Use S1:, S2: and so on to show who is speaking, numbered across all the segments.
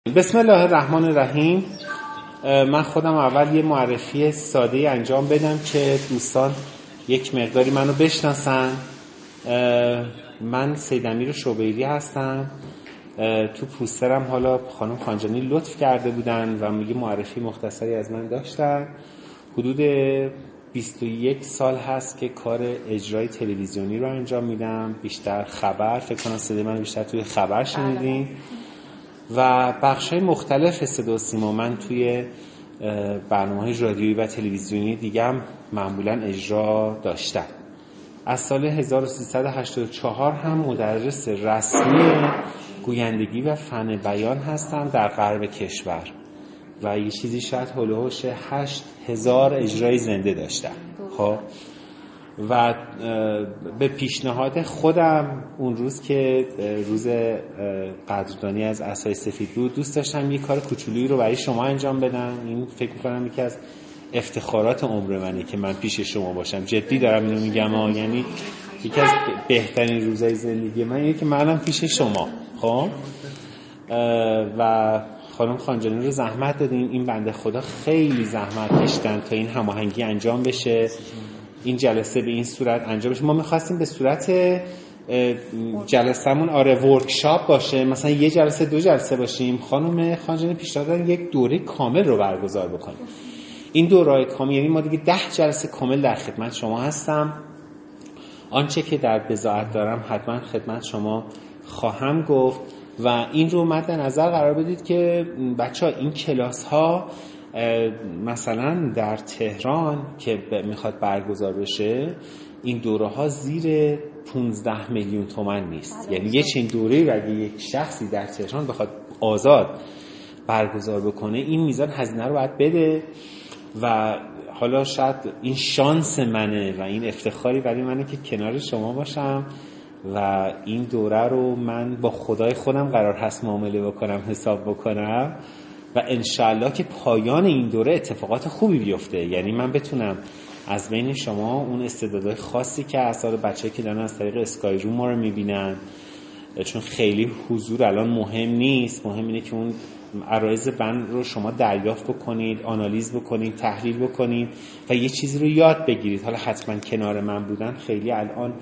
S1: بسم الله الرحمن الرحیم. من خودم اول یه معرفی ساده انجام بدم که دوستان یک مقداری منو بشناسن. من سید امیر شبیری هستم. تو پوسترم حالا خانم خانجانی لطف کرده بودن و یه معرفی مختصری از من داشتن. حدود 21 سال هست که کار اجرای تلویزیونی رو انجام میدم، بیشتر خبر، فکر کنم صدای من بیشتر توی خبر شنیدین و بخش‌های مختلف صدا و سیما من توی برنامه‌های رادیویی و تلویزیونی دیگه هم معمولاً اجرا داشتم. از سال 1384 هم مدرس رسمی گویندگی و فن بیان هستم در غرب کشور و یه چیزی شاید هولوش 8000 اجرای زنده داشتم. خب و به پیشنهاد خودم اون روز که روز قدردانی از عصای سفید بود، دوست داشتم یه کار کوچولویی رو برای شما انجام بدم. این فکر می‌کنم یکی از افتخارات عمر منه که من پیش شما باشم. جدی دارم اینو میگم، یعنی یکی از بهترین روزهای زندگی من اینه که منم پیش شما. خب و خانم خانجانی رو زحمت دادیم، این بنده خدا خیلی زحمت کشیدن تا این هماهنگی انجام بشه، این جلسه به این صورت انجام بشه. ما می‌خواستیم به صورت جلسه‌مون ورکشاپ باشه، مثلا یه جلسه دو جلسه باشیم. خانم خانجانی پیشنهاد دادن یک دوره کامل رو برگزار بکنیم. این دوره کامل یعنی ما دیگه 10 جلسه کامل در خدمت شما هستم. آنچه که در بضاعت دارم حتما خدمت شما خواهم گفت و این رو مد نظر قرار بدید که بچه‌ها این کلاس‌ها مثلا در تهران که میخواد برگزار بشه، این دوره ها زیر 15 میلیون تومان نیست. یعنی یه چنین دوره‌ای رو اگه یک شخصی در تهران بخواد آزاد برگزار بکنه، این میزان هزینه رو باید بده و حالا شاید این شانس منه و این افتخاری برای منه که کنار شما باشم و این دوره رو من با خدای خودم قرار هست معامله بکنم، حساب بکنم و انشالله که پایان این دوره اتفاقات خوبی بیفته. یعنی من بتونم از بین شما اون استعدادهای خاصی که اصلا بچه‌ای که دارن از طریق اسکای روم ما رو میبینن، چون خیلی حضور الان مهم نیست، مهم اینه که اون عرایض بند رو شما دریافت بکنید، آنالیز بکنید، تحلیل بکنید و یه چیزی رو یاد بگیرید. حالا حتما کنار من بودن خیلی الان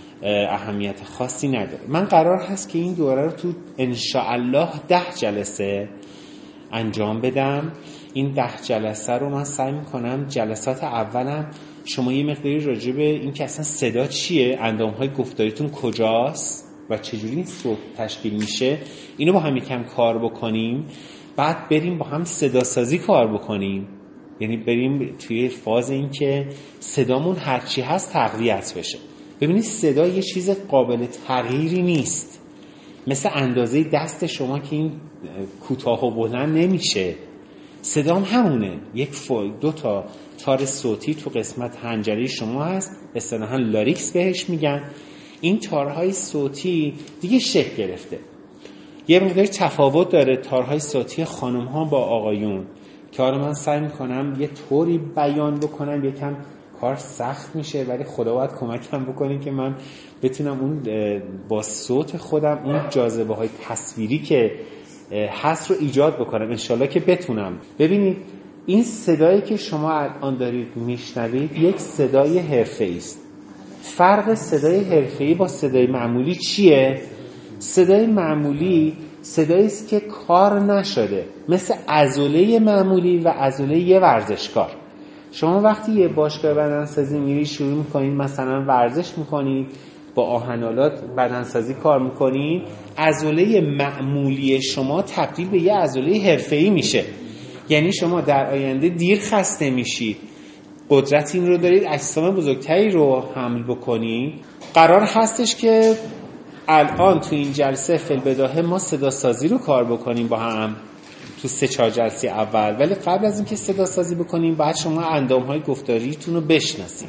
S1: اهمیت خاصی نداره. من قرار هست که این دوره رو تو انشاءالله 10 جلسه انجام بدم. این 10 جلسه رو من سعی میکنم جلسات اولم شما یه مقداری راجع به این که اصلا صدا چیه، اندامهای گفتاریتون کجاست و چجوری این صوت تشکیل میشه، اینو با هم یکم کار بکنیم. بعد بریم با هم صدا سازی کار بکنیم، یعنی بریم توی فاز این که صدامون هرچی هست تقویت بشه. ببینید صدا یه چیز قابل تغییری نیست، مثل اندازه دست شما که این کوتاه و بلند نمیشه. صدام همونه، دو تا تار صوتی تو قسمت حنجره شما هست، اصطلاحاً لاریکس بهش میگن. این تارهای صوتی دیگه شکل گرفته، یه مقدار تفاوت داره تارهای صوتی خانم ها با آقایون که آره من سعی میکنم یه طوری بیان بکنم، یکم کار سخت میشه ولی خدا باید کمکم بکنه که من بتونم اون با صوت خودم اون جاذبه های تصویری که هست رو ایجاد بکنم. انشالله که بتونم. ببینید این صدایی که شما الان دارید میشنوید یک صدای حرفه‌ای است. فرق صدای حرفه‌ای با صدای معمولی چیه؟ صدای معمولی صدایی است که کار نشده، مثل عضله معمولی و عضله یه ورزشکار. شما وقتی یه باشگاه بدنسازی میری شروع میکنید مثلا ورزش میکنید، با آهن‌آلات بدنسازی کار میکنید، عضله معمولی شما تبدیل به یه عضله حرفه‌ای میشه. یعنی شما در آینده دیر خسته میشید، قدرت این رو دارید اجسام بزرگتری رو حمل بکنید. قرار هستش که الان تو این جلسه فی‌البداهه ما صدا سازی رو کار بکنیم با هم تو 3-4 جلسه اول، ولی قبل از اینکه صدا سازی بکنیم باید شما اندام‌های گفتاریتون رو بشناسید.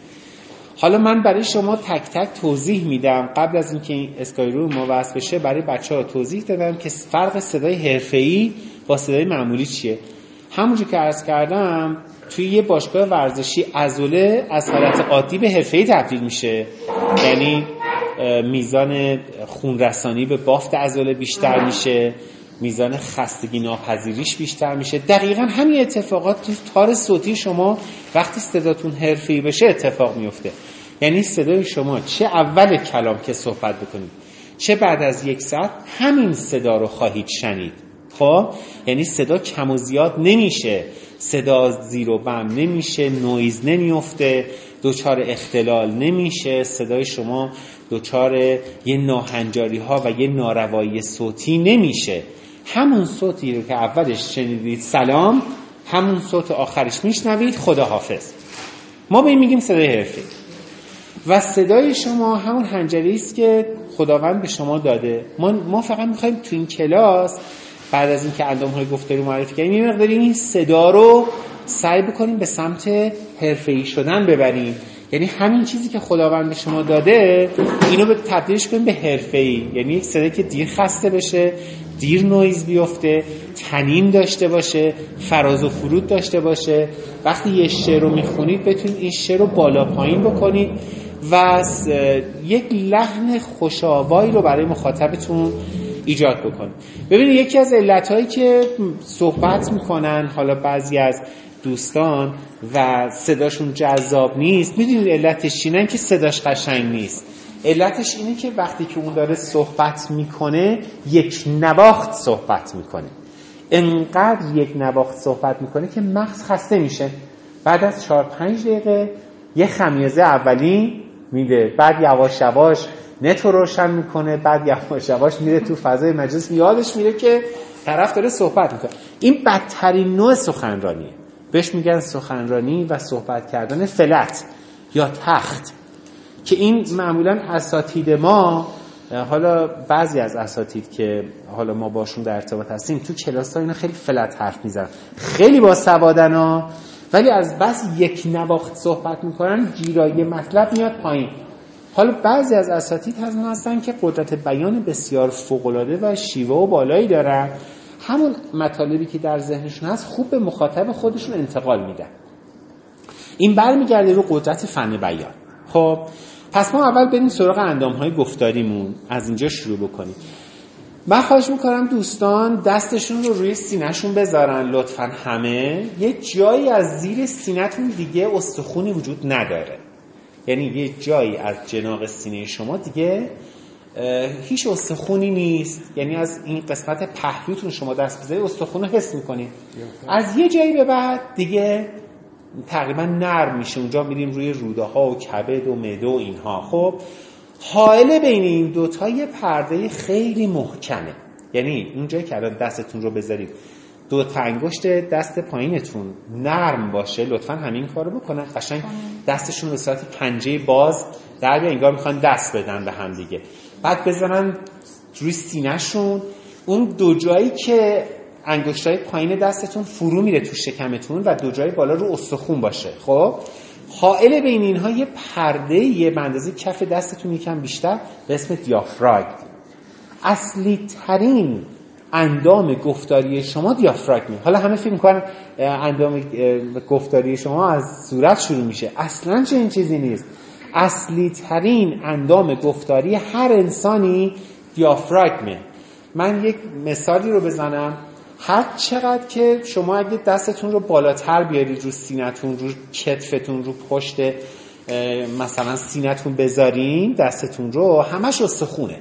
S1: حالا من برای شما تک تک توضیح میدم. قبل از اینکه این اسکای روم ما وصل بشه برای بچه‌ها توضیح دادم که فرق صدای حرفه‌ای با صدای معمولی چیه. همونجوری که عرض کردم توی یه باشگاه ورزشی عضله از حالت عادی به حرفه‌ای تبدیل میشه، یعنی میزان خون رسانی به بافت عضله بیشتر میشه، میزان خستگی ناپذیریش بیشتر میشه. دقیقاً همین اتفاقات تو تار صوتی شما وقتی صداتون حرفه‌ای بشه اتفاق میفته. یعنی صدای شما چه اول کلام که صحبت بکنید چه بعد از 1 ساعت همین صدا رو خواهید شنید. خب یعنی صدا کم و زیاد نمیشه، صدا زیر و بم نمیشه، نویز نمیفته، دچار اختلال نمیشه، صدای شما دچار یه ناهنجاری ها و یه ناروایی صوتی نمیشه. همون صوتی رو که اولش شنیدید سلام، همون صوت آخرش میشنوید خداحافظ. ما به این میگیم صدای حرفه‌ای. و صدای شما همون حنجری است که خداوند به شما داده. ما فقط میخوایم تو این کلاس بعد از اینکه اندام‌های گفتاری معرفی کردیم یه مقداری این صدا رو سعی بکنیم به سمت حرفه‌ای شدن ببریم. یعنی همین چیزی که خداوند به شما داده اینو به تبدیلش کنیم به حرفه‌ای. یعنی یک صدایی که دیر خسته بشه، دیر نویز بیفته، طنین داشته باشه، فراز و فرود داشته باشه. وقتی یه شعر رو میخونید بتونید این شعر رو بالا پایین بکنید و یک لحن خوش‌آوایی رو برای مخاطبتون ایجاد بکنید. ببینید یکی از علتهایی که صحبت میکنن حالا بعضی از دوستان و صداشون جذاب نیست، میدونید علتش چیه؟ که صداش قشنگ نیست. علتش اینه که وقتی که اون داره صحبت میکنه یک نواخت صحبت میکنه، انقدر یک نواخت صحبت میکنه که مغز خسته میشه. بعد از 4-5 دقیقه یه خمیازه اولی میده، بعد یواش یواش نت رو روشن میکنه، بعد یواش یواش میره تو فضای مجلس، یادش میره که طرف داره صحبت میکنه. این بدترین نوع سخنرانیه، بهش میگن سخنرانی و صحبت کردن فلت یا تخت، که این معمولا اساتید ما، حالا بعضی از اساتید که حالا ما باشون در ارتباط هستیم تو کلاس ها اینا خیلی فلت حرف میزنن، خیلی با سوادن ها، ولی از بس یک نواخت صحبت میکنن گیرایی مطلب میاد پایین. حالا بعضی از اساتید هستن که قدرت بیان بسیار فوق‌العاده و شیوه و بالایی دارن، همون مطالبی که در ذهنشون هست خوب به مخاطب خودشون انتقال میدن. این برمیگرده رو قدرت فن بیان. خب پس ما اول بریم سراغ اندام‌های گفتاریمون، از اینجا شروع بکنیم. من خواهش میکنم دوستان دستشون رو روی سینه‌شون بذارن لطفاً. همه یه جایی از زیر سینه‌تون دیگه استخونی وجود نداره، یعنی یه جایی از جناق سینه شما دیگه هیچ استخونی نیست. یعنی از این قسمت پهلوتون شما دست بذارید استخون رو حس میکنید، از یه جایی به بعد دیگه تقریبا نرم میشه، اونجا میریم روی روده ها و کبد و معده و اینها. خب حائل بین این دوتا یه پرده خیلی محکمه، یعنی اونجایی که الان دستتون رو بذارید دو تا انگشت دست پایینتون نرم باشه، لطفاً همین کارو بکنن. قشنگ دستشون به صورت پنجه باز در بیان، انگار میخوان دست بدن به هم دیگه. بعد بذارن روی سینه‌شون، اون دو جایی که انگشتای پایین دستتون فرو میره تو شکمتون و دو جای بالا رو استخون باشه. خب حائل بین اینها یه پرده یه به اندازه کف دستتون یکم بیشتر به اسم دیافراگم. اصلی ترین اندام گفتاری شما دیافراگم. حالا همه فکر می‌کنن اندام گفتاری شما از صورت شروع میشه، اصلاً چنین چیزی نیست. اصلی ترین اندام گفتاری هر انسانی دیافراگمه. من یک مثالی رو بزنم. هر چقدر که شما اگه دستتون رو بالاتر بیارید رو سینه‌تون، رو کتفتون، رو پشت مثلا سینه‌تون بذارین دستتون رو، همش استخونه،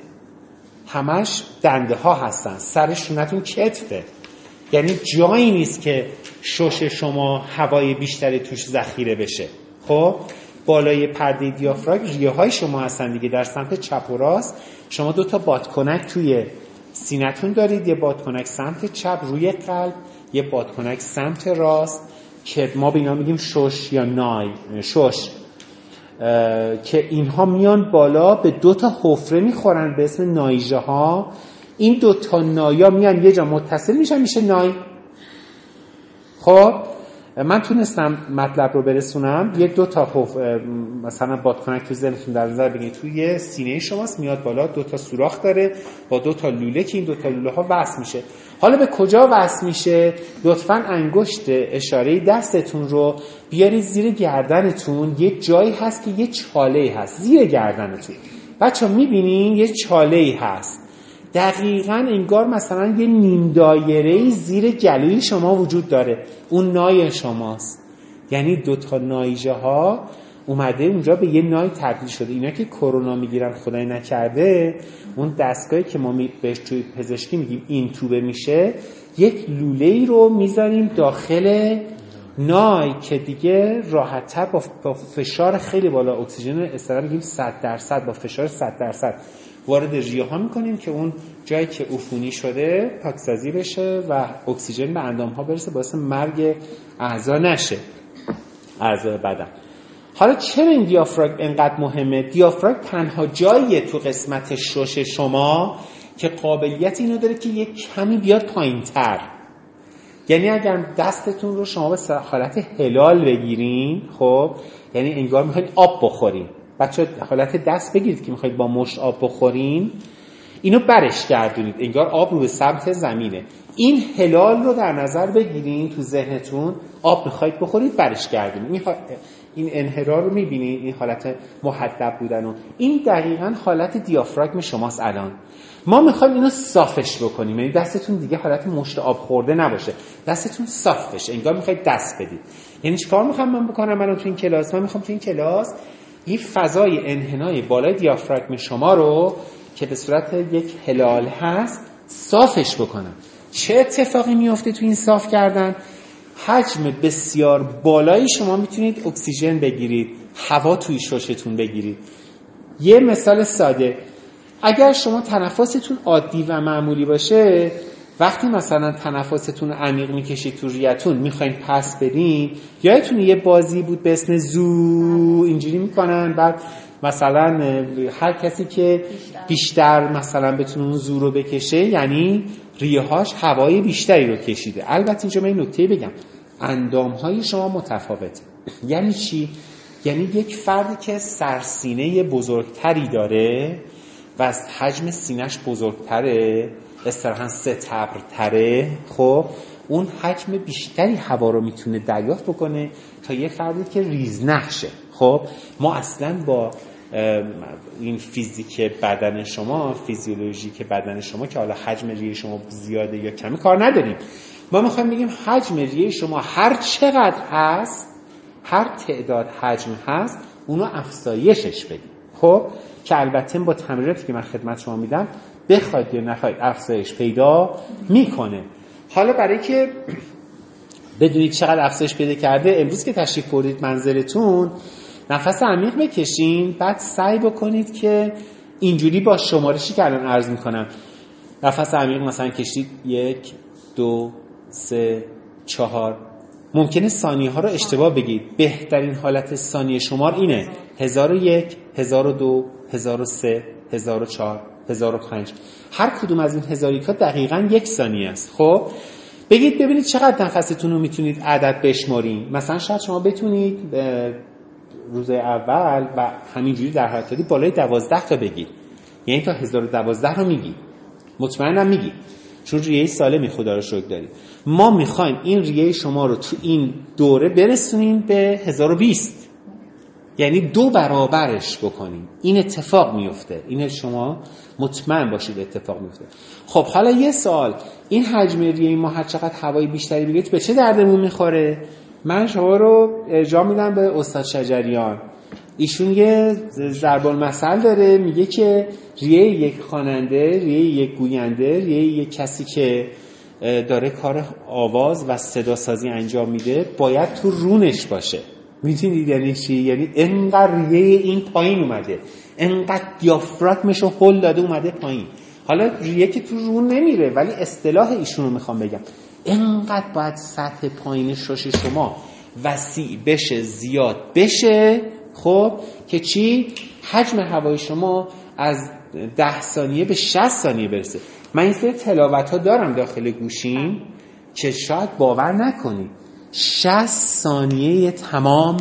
S1: همش دنده ها هستن، سر شونتون کتفه، یعنی جایی نیست که شش شما هوای بیشتری توش ذخیره بشه. خب بالای پرده دیافراگم ریه های شما هستن دیگه، در سمت چپ و راست. شما 2 تا بادکنک توی سینه‌تون دارید، یه بادکنک سمت چپ روی قلب، یه بادکنک سمت راست که ما به اینا میگیم شش یا نای شش، که اینها میان بالا به 2 تا حفره میخورن به اسم نایژه ها. این 2 تا نایا میان یه جا متصل میشن، میشه نای. خب من تونستم مطلب رو برسونم. یه 2 تا مثلا بادکنک تو ذهنتون در نظر بگیرید، توی سینه شماست، میاد بالا، 2 تا سوراخ داره با 2 تا لوله که این 2 تا لوله ها وصل میشه. حالا به کجا وصل میشه؟ لطفاً انگشت اشاره دستتون رو بیارید زیر گردنتون. یه جایی هست که یه چاله‌ای هست زیر گردنتون. بچه‌ها میبینین یه چاله‌ای هست. دقیقاً انگار مثلا یه نیم دایره‌ای زیر گلوی شما وجود داره، اون نای شماست. یعنی 2 تا نایجه ها اومده اونجا به یه نای تبدیل شده. اینا که کرونا میگیرن خدای نکرده، اون دستگاهی که ما بهش توی پزشکی میگیم این توبه میشه، یک لوله‌ای رو میذاریم داخل نای که دیگه راحت‌تر با فشار خیلی بالا اکسیژن اصطلاحاً میگیم 100% با فشار 100% وارد ریه ها میکنیم که اون جایی که عفونی شده پاکسازی بشه و اکسیژن به اندام ها برسه، باعث مرگ اعضا نشه، اعضای بدن. حالا چرا این دیافراگم انقدر مهمه؟ دیافراگم تنها جاییه تو قسمت شش شما که قابلیت اینو داره که یک کمی بیاد پایین‌تر. یعنی اگر دستتون رو شما به حالت هلال بگیرین، خب یعنی انگار میخواید آب بخورین. بچه حالت دست بگیرید که میخواید با مشت آب بخورین، اینو برش گردونید انگار آب رو به سمت زمینه. این هلال رو در نظر بگیرین تو ذهنتون، آب میخواید بخورید برش گردونید. این انحراف رو میبینید، این حالت محدب بودن و این دقیقاً حالت دیافراگم شماست. الان ما میخوایم اینو صافش بکنیم، یعنی دستتون دیگه حالت مشت آب خورده نباشه، دستتون صاف بشه، انگار میخواید دست بدید. یعنی چیکار میخوام من بکنم؟ من تو این کلاس میخوام تو این کلاس این فضای انحنای بالای دیافراگم شما رو که به صورت یک هلال هست صافش بکنم. چه اتفاقی میفته تو این صاف کردن؟ حجم بسیار بالایی شما میتونید اکسیژن بگیرید، هوا توی ششتون بگیرید. یه مثال ساده، اگر شما تنفستون عادی و معمولی باشه، وقتی مثلا تنفستون عمیق میکشید تو ریتون میخواین پس بدین، یادتون یه بازی بود به اسم زو، اینجوری میکنن، بعد مثلا هر کسی که بیشتر مثلا بتونه اون زو رو بکشه یعنی ریه‌هاش هوای بیشتری رو کشیده. البته اینجا من این نکته بگم، اندام‌های شما متفاوته. یعنی چی؟ یعنی یک فردی که سرسینه بزرگتری داره و از حجم سینه‌اش بزرگتره، اصطلاحاً ستبرتره، خب اون حجم بیشتری هوا رو میتونه دریافت بکنه تا یه فردی که ریزنقشه. خب ما اصلاً با این فیزیک بدن شما، فیزیولوژیک بدن شما که حالا حجم ریه شما زیاده یا کمی کار نداریم. ما میخوایم بگیم حجم ریه شما هر چقدر هست، هر تعداد حجم هست، اونو افزایشش بدیم. خب که البته با تمریناتی که من خدمت شما میدم بخواید یا نخواید افزایش پیدا میکنه. حالا برای که بدونید چقدر افزایش پیدا کرده، امروز که تشریف بردید منزلتون نفس عمیق بکشین، بعد سعی بکنید که اینجوری با شمارشی که الان عرض میکنم نفس عمیق مثلا کشید 1 2 3 4، ممکنه ثانیه ها رو اشتباه بگید. بهترین حالت ثانیه شمار اینه 1001 1002 1003 1004 1005. هر کدوم از این هزاریکا دقیقاً 1 ثانیه است. خب بگید ببینید چقدر نفستون رو میتونید عدد بشمارین. مثلا شاید شما بتونید روز اول و همینجوری در حالتی بالای 12 تا بگید، یعنی تا 1012 رو میگید، مطمئنم میگید چون ریه سالمی خدا رو شکر دارید. ما میخوایم این ریه شما رو تو این دوره برسونیم به 1020، یعنی 2 برابرش بکنیم. این اتفاق میفته، این شما مطمئن باشید اتفاق میفته. خب حالا یه سوال، این حجم ریه ما هر چقدر هوای بیشتری بگیرید به چه دردمون میخوره؟ من شما رو ارجاع میدم به استاد شجریان. ایشون یه ضرب المثل داره، میگه که ریه یک خواننده، ریه یک گوینده، ریه یک کسی که داره کار آواز و صدا سازی انجام میده باید تو رونش باشه. میتونید یعنی چی؟ یعنی انقدر ریه این پایین اومده، انقدر دیافراگمشو هل داده اومده پایین. حالا ریه که تو رون نمیره، ولی اصطلاح ایشون رو میخوام بگم، انقدر باید سطح پایین شش شما وسیع بشه، زیاد بشه، خب که چی؟ حجم هوای شما از 10 ثانیه به 60 ثانیه برسه. من این سری تلاوت ها دارم داخل گوشیم که شاید باور نکنید 60 ثانیه تمام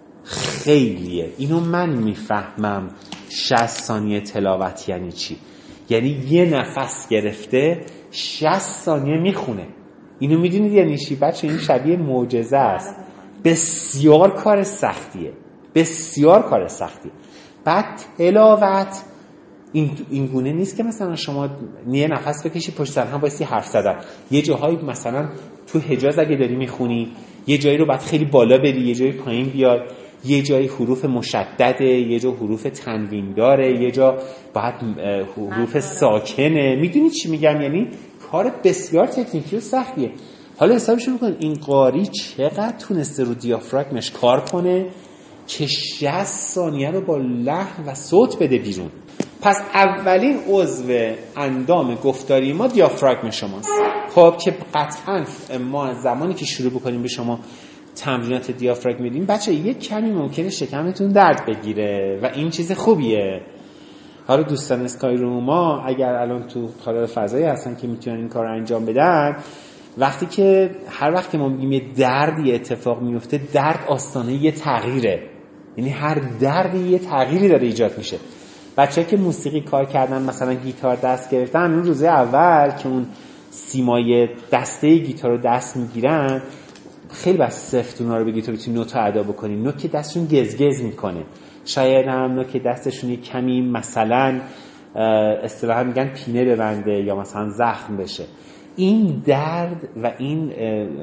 S1: خیلیه. اینو من میفهمم 60 ثانیه تلاوت یعنی چی. یعنی یه نفس گرفته 60 ثانیه میخونه. اینو میدونید یعنی چی بچه؟ این شبیه معجزه است. بسیار کار سختیه، بسیار کار سختیه. بعد تلاوت این گونه نیست که مثلا شما یه نفس بکشی پشت سر هم وایسی حرف زدن. یه جاهایی مثلا تو حجاز اگه داری میخونی یه جایی رو باید خیلی بالا بری، یه جایی پایین بیاد، یه جایی حروف مشدده، یه جا حروف تنوین داره، یه جا باید حروف ساکنه. میدونی چی میگم؟ یعنی کار بسیار تکنیکی و سختیه. حالا حسابش بکن این قاری چقدر تونسته رو دیافراگمش کار کنه که 60 ثانیه رو با لحن و صوت بده بیرون. پس اولین عضو اندام گفتاری ما دیافراگم شماست. خب که قطعا ما زمانی که شروع بکنیم به شما تمرینات دیافراگم میدیم، بچه یک کمی ممکنه شکمتون درد بگیره و این چیز خوبیه. حالا دوستان اسکای روم ما اگر الان تو حال فضایی هستن که میتونن این کار رو انجام بدن، وقتی که هر وقت که ما میگیم یه دردی اتفاق میفته، درد آستانه یه تغییره. یعنی هر دردی یه تغییری داره ایجاد میشه. بچه‌ها که موسیقی کار کردن، مثلا گیتار دست گرفتن، اون روزه اول که اون سیمای دسته گیتار رو دست میگیرن، خیلی بس سفت اونا رو بگی تو بتونی نوت ادا بکنی. نوک دستشون گزگز میکنه، شاید هم نوک دستشون یه کمی مثلا اصطلاحا میگن پینه ببنده یا مثلا زخم بشه. این درد و این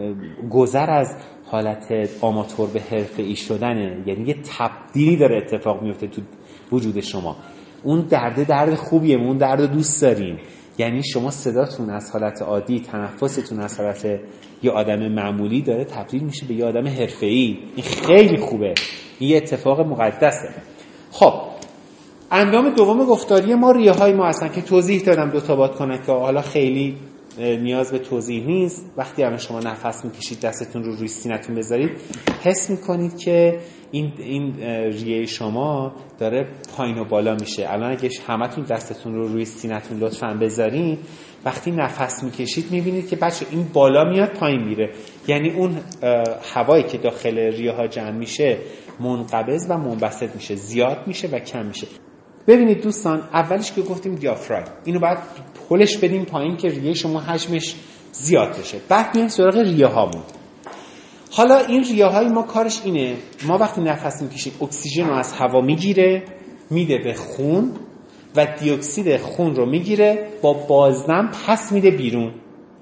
S1: گذر از حالت آماتور به حرفه‌ای شدنه، یعنی یه تبدیلی داره اتفاق میفته تو وجود شما. اون درد خوبیه، اون درد رو دوست داریم. یعنی شما صداتون از حالت عادی، تنفستون از حالت یه آدم معمولی داره تبدیل میشه به یه آدم حرفه‌ای. این خیلی خوبه، این یه اتفاق مقدسه. خب اندام دوم گفتاری ما ریه های ما هستن که توضیح دادم دو تا باد کنه که حالا خیلی نیاز به توضیح نیست. وقتی هم شما نفس میکشید دستتون رو روی سینه‌تون بذارید، حس میکنید که این ریه شما داره پایین و بالا میشه. الان اگه همتون دستتون رو روی سینه‌تون لطفاً بذارین، وقتی نفس میکشید میبینید که بچه این بالا میاد پایین میره. یعنی اون هوایی که داخل ریه ها جمع میشه منقبض و منبسط میشه، زیاد میشه و کم میشه. ببینید دوستان، اولش که گفتیم دیافراگم، اینو باید پلش بدیم پایین که ریه شما حجمش زیاد بشه. بعد میایم سراغ ریه هامون. حالا این ریه های ما کارش اینه، ما وقتی نفس میکشیم اکسیژن رو از هوا میگیره میده به خون و دی اکسید خون رو میگیره با بازدم پس میده بیرون.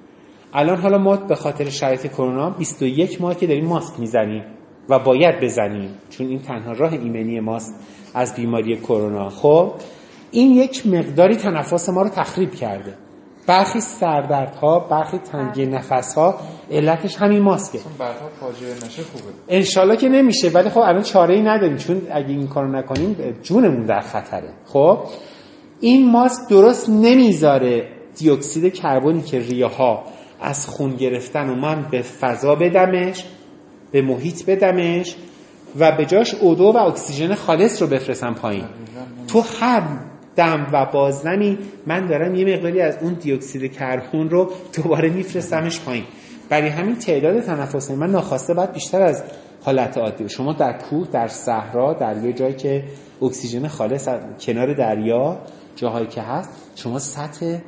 S1: الان حالا ما به خاطر شرایط کرونا 21 ماه که داریم ماسک میزنیم و باید بزنیم، چون این تنها راه ایمنی ماست از بیماری کرونا. خب این یک مقداری تنفس ما رو تخریب کرده. برخی سردردها، برخی تنگی نفسها علتش همین ماسکه.
S2: بعدها فاجعه نشه خوبه.
S1: انشالله که نمیشه، ولی خب الان چاره‌ای نداریم، چون اگه این کارو نکنیم جونمون در خطره. خب این ماسک درست نمیذاره دی اکسید کربنی که ریه ها از خون گرفتن و من به فضا بدمش، به محیط بدمش و به جاش O2 و اکسیژن خالص رو بفرستم پایین. تو هر دم و بازدمی من دارم یه مقداری از اون دی اکسید کربن رو دوباره میفرستمش پایین. برای همین تعداد تنفس من ناخواسته باید بیشتر از حالت عادی. شما در کوه، در صحرا، در یه جایی که اکسیژن خالص کنار دریا، جاهایی که هست، شما سطح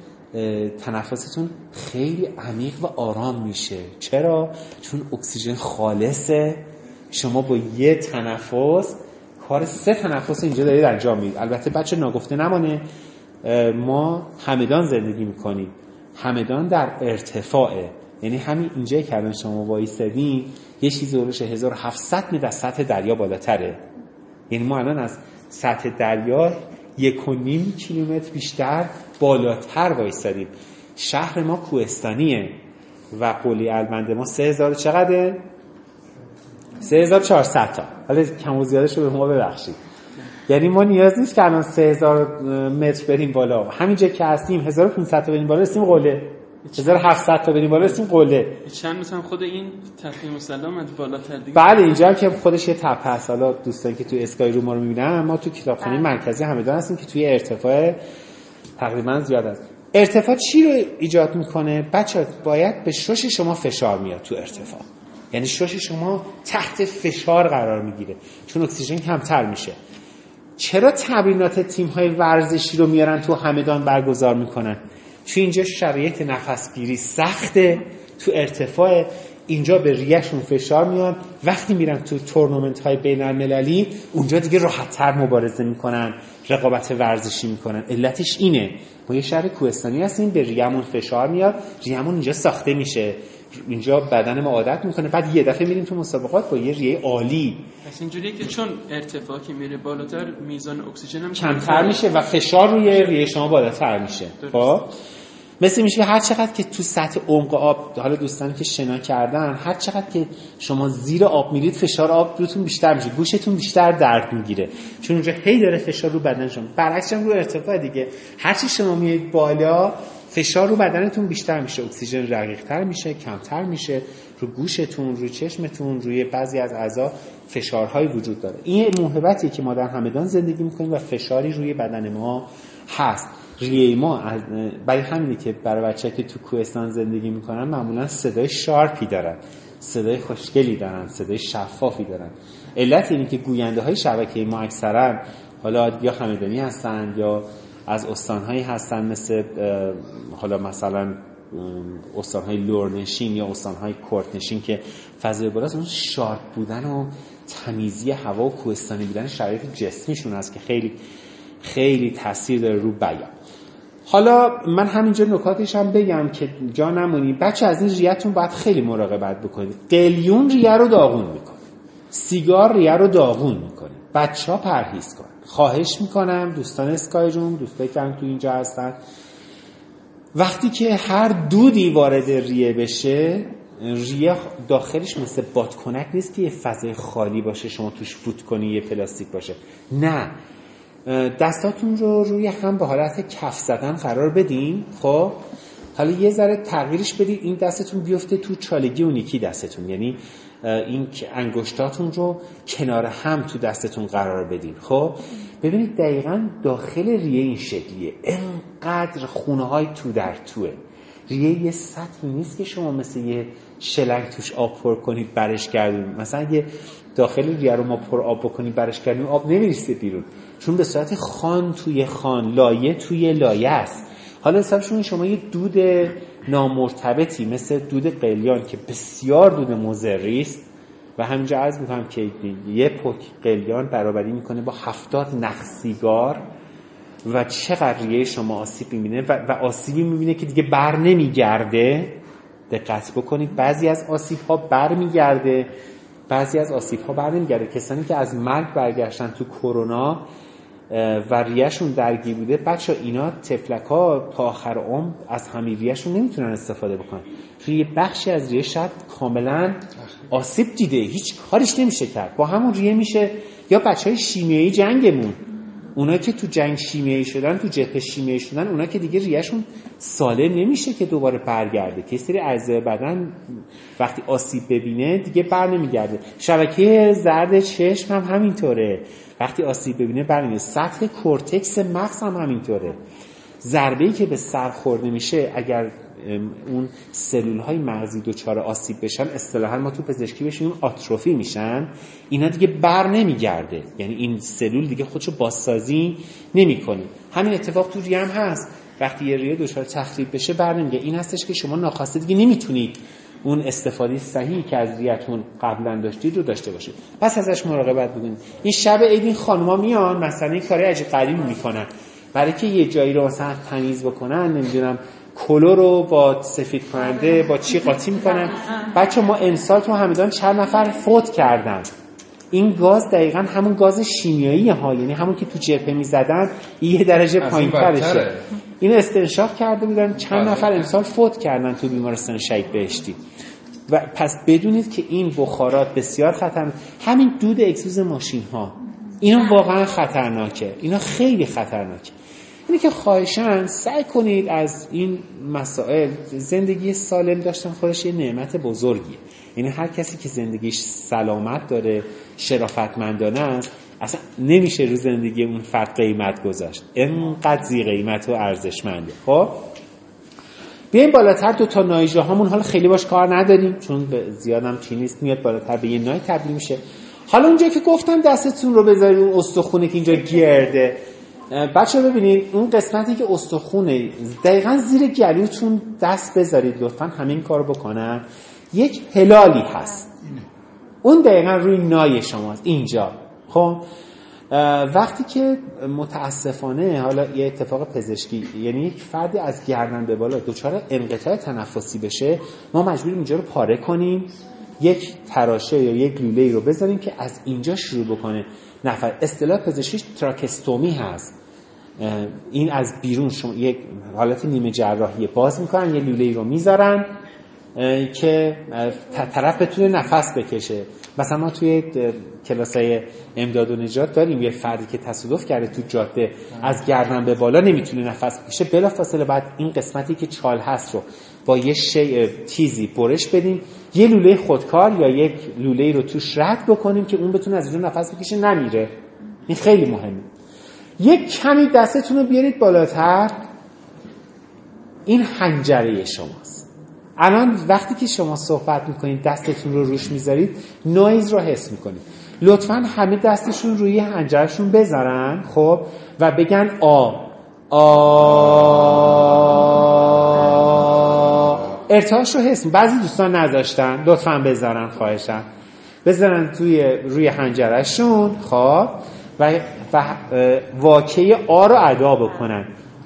S1: تنفستون خیلی عمیق و آرام میشه. چرا؟ چون اکسیژن خالصه. شما با یه تنفس کار 3 تنفس اینجا دارید انجام میدید. البته بچه ناگفته نمانه، ما همدان زندگی میکنیم. همدان در ارتفاعه، یعنی همین اینجایی که الان شما وایسادین یه چیزی اولش 1700 متر از سطح دریا بالاتره. یعنی ما الان از سطح دریا 1.5 کیلومتر بیشتر بالاتر وایسادیم. شهر ما کوهستانیه و قلی البند ما 3000 چقدره؟ 3400 تا. حالا کم و زیادش رو به ما ببخشید. یعنی ما نیاز نیست که الان 3000 متر بریم بالا. همینجا که هستیم 1500 تا بریم بالا رسیم قله. 1700 تا بریم بالا رسیم قله.
S3: چند مثلا خود این تپه مسلم از بالاتر دیگه.
S1: بله اینجا که خودش یه تپه است. حالا دوستان که تو اسکای رو ما رو می‌بینن، ما تو کتابخانه مرکزی همدان هستیم که توی ارتفاع تقریبا زیاد است. ارتفاع چی رو ایجاد میکنه؟ بچه‌ها باید به شش شما فشار میاد تو ارتفاع. یعنی شش شما تحت فشار قرار میگیره چون اکسیژن کمتر میشه. چرا تمرینات تیم‌های ورزشی رو میارن تو همدان برگزار میکنن؟ چون اینجا شرایط نفسگیری سخته، تو ارتفاع اینجا به ریهشون فشار میاد. وقتی میرن تو تورنمنت های بین المللی اونجا دیگه راحت تر مبارزه میکنن، رقابت ورزشی میکنن. علتش اینه ما یه شهر کوهستانی هستیم، به ریهمون فشار میاد، ریهمون اینجا ساخته میشه، اینجا بدن ما عادت میکنه، بعد یه دفعه میریم تو مسابقات با یه ریه عالی.
S3: پس اینجوریه که چون ارتفاعی میره بالاتر میزان اکسیژن هم
S1: کمتر میشه و فشار روی ریه شما بالاتر میشه. خب مثل میشه هر چقدر که تو سطح عمق آب، حالا دوستانی که شنا کردن، هر چقدر که شما زیر آب میرید فشار آب روتون بیشتر میشه، گوشتون بیشتر درد میگیره، چون اونجا هی داره فشار رو بدن شما. برعکس هم رو ارتفاع دیگه، هر چی شما میید بالا فشار رو بدنتون بیشتر میشه، اکسیژن رقیق‌تر میشه، کمتر میشه، رو گوشتون، رو چشمتون، روی بعضی از اعضا فشارهای وجود داره. این موهبتیه که ما در همدان زندگی میکنیم و فشاری روی بدن ما هست. ریه ما برای همینه که برای بچه‌ها که تو کوهستان زندگی میکنن معمولا صدای شارپی دارن، صدای خوشگلی دارن، صدای شفافی دارن. علت اینه که گوینده های شبکه ما اکثرا حالا یا همدانی هستن یا از استانهایی هستن مثل حالا مثلا استانهای لرنشین یا استانهای کردنشین که فضای بالاست، اون شارپ بودن و تمیزی هوا و کوهستانی بودن شرایط جسمیشون است که خیلی خیلی تاثیر داره رو بیان. حالا من همینجا نکاتش هم بگم که جا نمونی. بچه از این ریه‌تون باید خیلی مراقبت بکنید. قلیون ریه رو داغون میکنه، سیگار ریه رو داغون میکنه. بچه‌ها پرهیز کنن. خواهش میکنم دوستان اسکای جون، دوستایی که هم تو اینجا هستن، وقتی که هر دودی وارد ریه بشه، ریه داخلش مثل بادکنک نیست که یه فضای خالی باشه شما توش فوت کنی یه پلاستیک باشه. نه، دستاتون رو روی هم به حالت کف زدن قرار بدین. خب حالا یه ذره تغییرش بدید، این دستتون بیفته تو چالگی اون یکی دستتون، یعنی این انگشتاتون رو کنار هم تو دستتون قرار بدین. خب ببینید دقیقاً داخل ریه این شکلیه، انقدر خونه های تو در توه. ریه یه سطحی نیست که شما مثل یه شلنگ توش آب پر کنید برش گردونید. مثلا یه داخل ریه رو ما پر آب بکنید برش گردونید آب نمیریسه بیرون، چون به صورت خان توی خان، لایه توی لایه است. حالا حسابشون شما یه دود نامرتبطی مثل دود قلیان که بسیار دود مضری است و همینجا عرض می‌کنم که یه پک قلیان برابری میکنه با 70 نخ سیگار و چقدر ریه شما آسیب می‌بینه و آسیبی می‌بینه که دیگه بر نمیگرده. دقت بکنید بعضی از آسیب‌ها برمیگرده، بعضی از آسیب‌ها برنمیگرده. کسانی که از مرگ برگشتن تو کرونا و ریه‌شون درگیر بوده، بچا اینا تفلک‌ها تا آخر عمر از همین ریه‌شون نمیتونن استفاده بکنن. توی بخشی از ریه شاید کاملا آسیب دیده، هیچ کاریش نمیشه کرد. با همون ریه میشه. یا بچهای شیمیایی جنگمون، اونا که تو جنگ شیمیایی شدن، تو جبهه شیمیایی شدن، اونا که دیگه ریه‌شون سالم نمیشه که دوباره برگرده، که سری اعضای بدن وقتی آسیب ببینه دیگه بر نمیگرده. شبکه زرد چشم هم همینطوره، وقتی آسیب ببینه برمیگرده. سطح کورتکس مغز هم همینطوره. ضربه‌ای که به سر خورده میشه، اگر اون سلول‌های مغزی دچار آسیب بشن، اصطلاحاً ما تو پزشکی بهش میگیم آتروفی میشن، اینا دیگه بر نمیگرده، یعنی این سلول دیگه خودشو بازسازی نمیکنه. همین اتفاق تو ریه هم هست، وقتی یه ریه دچار تخریب بشه بر نمیگرده. این هستش که شما ناخواسته دیگه نمیتونید اون استفاده صحیحی که از ریه‌تون قبلا داشتید رو داشته باشید. پس ازش مراقبت بکنید. این شب عید این خانوما میان مثلا این کاری عجیب غریبی میکنن برای که یه جایی رو مثلا تمیز بکنن، نمیدونم کلو رو با سفید کننده با چی قاطی میکنن. بچه ما امسال تو همدان چند نفر فوت کردن. این گاز دقیقاً همون گاز شیمیایی ها، یعنی همون که تو جبهه میزدن یه درجه پایین‌ترشه. اینو استنشاق کرده بودن، چند نفر امسال فوت کردن تو بیمارستان شهید بهشتی. و پس بدونید که این بخارات بسیار خطرناک. همین دود اگزوز ماشین ها، اینا واقعا خطرناکه، اینا خیلی خطرناکه. اینه که خواهشاً سعی کنید از این مسائل. زندگی سالم داشتن خودش یه نعمت بزرگیه، یعنی هر کسی که زندگیش سلامت داره، شرافتمندانه است، اصلا نمیشه رو زندگی اون فرد قیمت گذاشت، انقدر زی قیمت و ارزشمنده. خب بیایم بالاتر. دو تا نایجه هامون حالا خیلی باش کار نداریم چون زیادم چی نیست، میاد بالاتر به یه نای تبدیل میشه. حالا اونجا که گفتم دستتون رو بذارید اون استخونه که اینجا گرده، بچه ببینید اون قسمتی که استخونه دقیقا زیر گلوتون دست بذارید لطفا همین کارو بکنن. یک هلالی هست اون دقیقا روی نای شماست اینجا. خب وقتی که متاسفانه حالا یه اتفاق پزشکی یعنی یک فردی از گردن به بالا دچار انقطاع تنفسی بشه، ما مجبوریم اینجا رو پاره کنیم، یک تراشه یا یک لوله‌ای رو بذاریم که از اینجا شروع بکنه نفس. اصطلاح پزشکیش تراکستومی هست. این از بیرون شما یک حالت نیمه جراحی باز میکنن، یه لوله‌ای رو میذارن که طرف بتونه نفس بکشه. مثلا ما توی کلاسای امداد و نجات داریم یه فردی که تصادف کرده تو جاده از گردن به بالا نمیتونه نفس بکشه، بلافاصله بعد این قسمتی که چال هست رو با یه چیزی برش بدیم، یه لوله خودکار یا یک لوله‌ای رو توش رد بکنیم که اون بتونه از اونجا نفس بکشه نمیره. این خیلی مهمه. یک کمی دستتون رو بیارید بالاتر. این حنجره شماست. الان وقتی که شما صحبت میکنید دستتون رو روش میذارید نویز رو حس میکنید. لطفاً همه دستشون روی حنجرهشون بذارن خب و بگن آ ارتعاش رو حس. بعضی دوستان نذاشتن، لطفاً بذارن، خواهشم بذارن روی حنجرهشون خب و واکه آ رو ادا بکنن.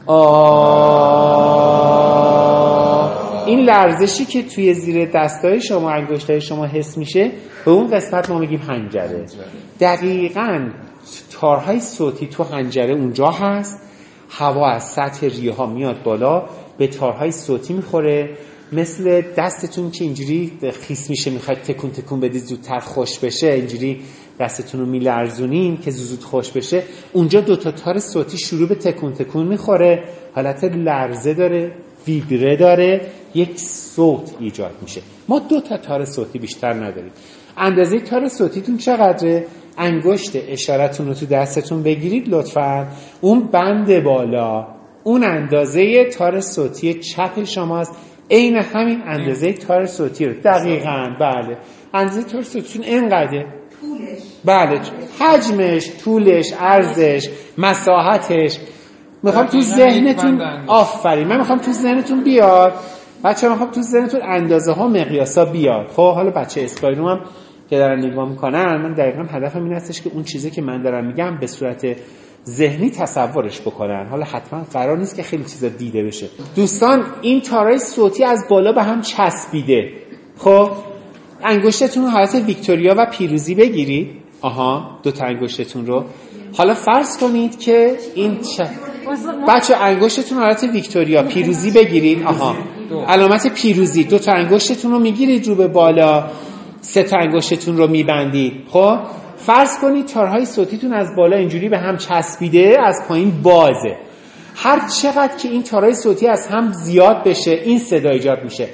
S1: این لرزشی که توی زیر دستای شما انگشتای شما حس میشه به اون قسمت ما میگیم حنجره. دقیقاً تارهای صوتی تو حنجره اونجا هست، هوا از سطح ریه ها میاد بالا به تارهای صوتی میخوره، مثل دستتون که اینجوری خیس میشه میخواید تکون تکون بدید زودتر خوش بشه، اینجوری دستتون رو میلرزونین که زود خوش بشه، اونجا دوتا تار صوتی شروع به تکون تکون میخوره، حالت لرزه داره، ویبره داره، یک صوت ایجاد میشه. ما 2 تار صوتی بیشتر نداریم. اندازه تار صوتیتون چقدره؟ انگشت اشارتون رو تو دستتون بگیرید لطفاً، اون بند بالا اون اندازه تار صوتی چپ شماست، عین همین اندازه تار صوتی رو دقیقاً. بله اندازه تار صوتیتون اینقدره. بله حجمش، طولش، عرضش، مساحتش میخوام تو ذهنتون آفرین، من میخوام تو ذهنتون بیاد بچه، میخوام تو ذهنتون اندازه ها مقیاسا بیاد. خب حالا بچه اسکایروم هم که دارن نگاه میکنن، من دقیقاً هدفم این هستش که اون چیزی که من دارم میگم به صورت ذهنی تصورش بکنن. حالا حتما قرار نیست که خیلی چیزا دیده بشه. دوستان این تارای صوتی از بالا به هم چسبیده. خب انگشتتون رو حالت ویکتوریا و پیروزی بگیرید. آها 2 تا انگشتتون رو. حالا فرض کنید که این بچه انگشتتون حالت ویکتوریا پیروزی بگیرید. آها علامت پیروزی. 2 تا انگشتتون رو میگیرید رو به بالا، 3 تا انگشتتون رو میبندید. خب فرض کنید تارهای صوتیتون از بالا اینجوری به هم چسبیده، از پایین بازه. هر چقدر که این تارهای صوتی از هم زیاد بشه این صدا ایجاد میشه.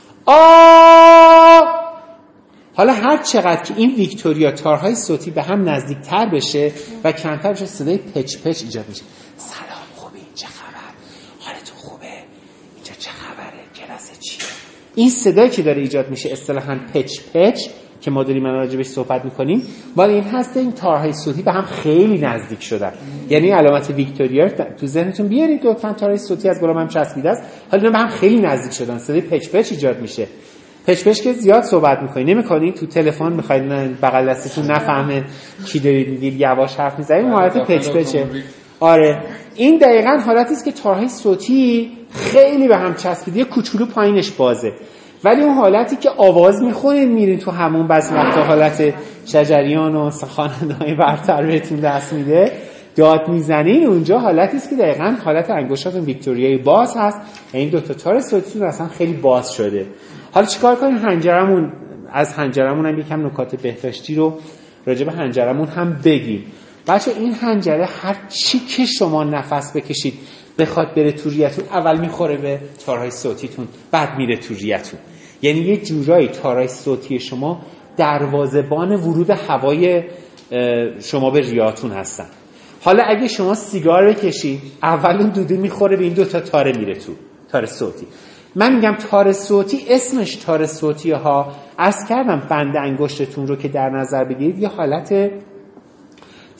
S1: حالا هر چقدر که این ویکتوریا تارهای صوتی به هم نزدیکتر بشه و کمتر بشه صدای پچ پچ ایجاد میشه. سلام خوبی؟ چه خبر؟ حالتون خوبه؟ اینجا چه خبره؟ کلاس چیه؟ این صدایی که داره ایجاد میشه اصطلاحاً پچ پچ که ما داریم راجع بهش صحبت میکنیم، ولی این هست این تارهای صوتی به هم خیلی نزدیک شدن. یعنی علامت ویکتوریا تو ذهنتون بیارید، لطفاً تارهای صوتی از بالا هم چسبیده است، حالا اینا به هم خیلی نزدیک شدن، صدای پچ پچ ایجاد میشه. پچ پچ که زیاد صحبت میکنید نمیکنید، تو تلفن میخواید بغل دستتون نفهمه کی دارید میگید، یواش حرف میزنید، حالت پچ پچه. آره این دقیقاً حالتی است که تارهای صوتی خیلی به هم چسبیده، یه کوچولو پایینش بازه. ولی اون حالتی که آواز میخونید میرین تو همون بعضی وقتا حالت شجریان و خواننده‌های برتر بهتون دست میده، داد میزنین، اونجا حالتی است که دقیقاً حالت انگشتاتون ویکتوریای باز هست. این 2 تا تار صوتیتون اصلا خیلی باز شده. حالا چیکار کنیم؟ از حنجرمون هم یکم نکات بهداشتی رو راجع به حنجرمون هم بگیم. بچه این حنجره هر چی که شما نفس بکشید بخواد بره تو ریتون، اول میخوره به تارهای صوتیتون، بعد میره تو ریتون. یعنی یه جورایی تارهای صوتی شما دروازه‌بان ورود هوای شما به ریاتون هستن. حالا اگه شما سیگار بکشید، اول اون دودو میخوره به این 2 تا تاره میره تو تار صوتی. من میگم تار صوتی اسمش تار صوتی ها. عرض کردم بند انگشتتون رو که در نظر بگیرید، یه حالت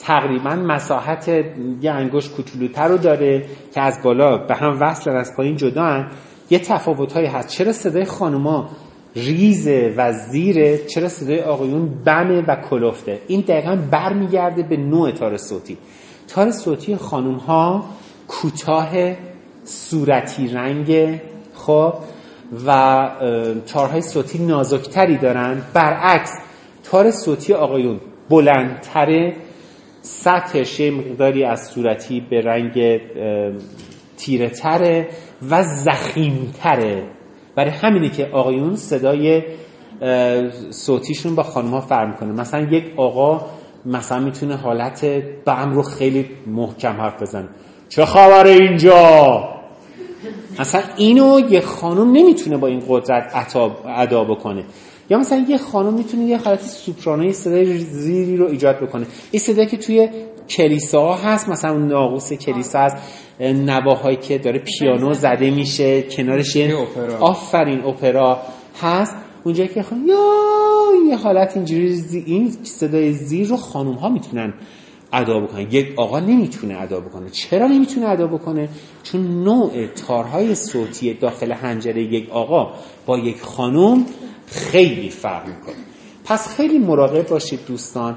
S1: تقریبا مساحت یه انگشت کوچولوتر رو داره که از بالا به هم وصلن از پایین جداً. یه تفاوت‌هایی هست. چرا صدای خانوما ریزه و زیره، چرا صدای آقایون بمه و کلفته؟ این دقیقاً برمیگرده به نوع تار صوتی. تار صوتی خانوم‌ها کوتاه، صورتی رنگ، خب، و تارهای صوتی نازکتری دارن. برعکس تار صوتی آقایون بلندتره، سطحش یه مقداری از صورتی به رنگ تیره تره و ضخیم‌تره. برای همینه که آقایون صدای صوتیشون با خانم‌ها فرق می‌کنه. مثلا یک آقا مثلا میتونه حالت بم رو خیلی محکم حرف بزنه، چه خبره اینجا؟ مثلا اینو یه خانم نمیتونه با این قدرت ادا بکنه. یا مثلا یه خانم میتونه یه حالت سوپرانوی صدای زیری رو ایجاد بکنه. این صدایی که توی کلیساها هست، مثلا اون ناقوس کلیسا هست، نواهایی که داره پیانو زده میشه کنارش، آفرین اپرا هست، اونجایی که خانم یه حالت اینجوری این صدای زیر رو خانم ها میتونن ادا بکنن، یک آقا نمیتونه ادا بکنه. چرا نمیتونه ادا بکنه؟ چون نوع تارهای صوتی داخل حنجره یک آقا با یک خانم خیلی فرق میکنه. پس خیلی مراقب باشید دوستان.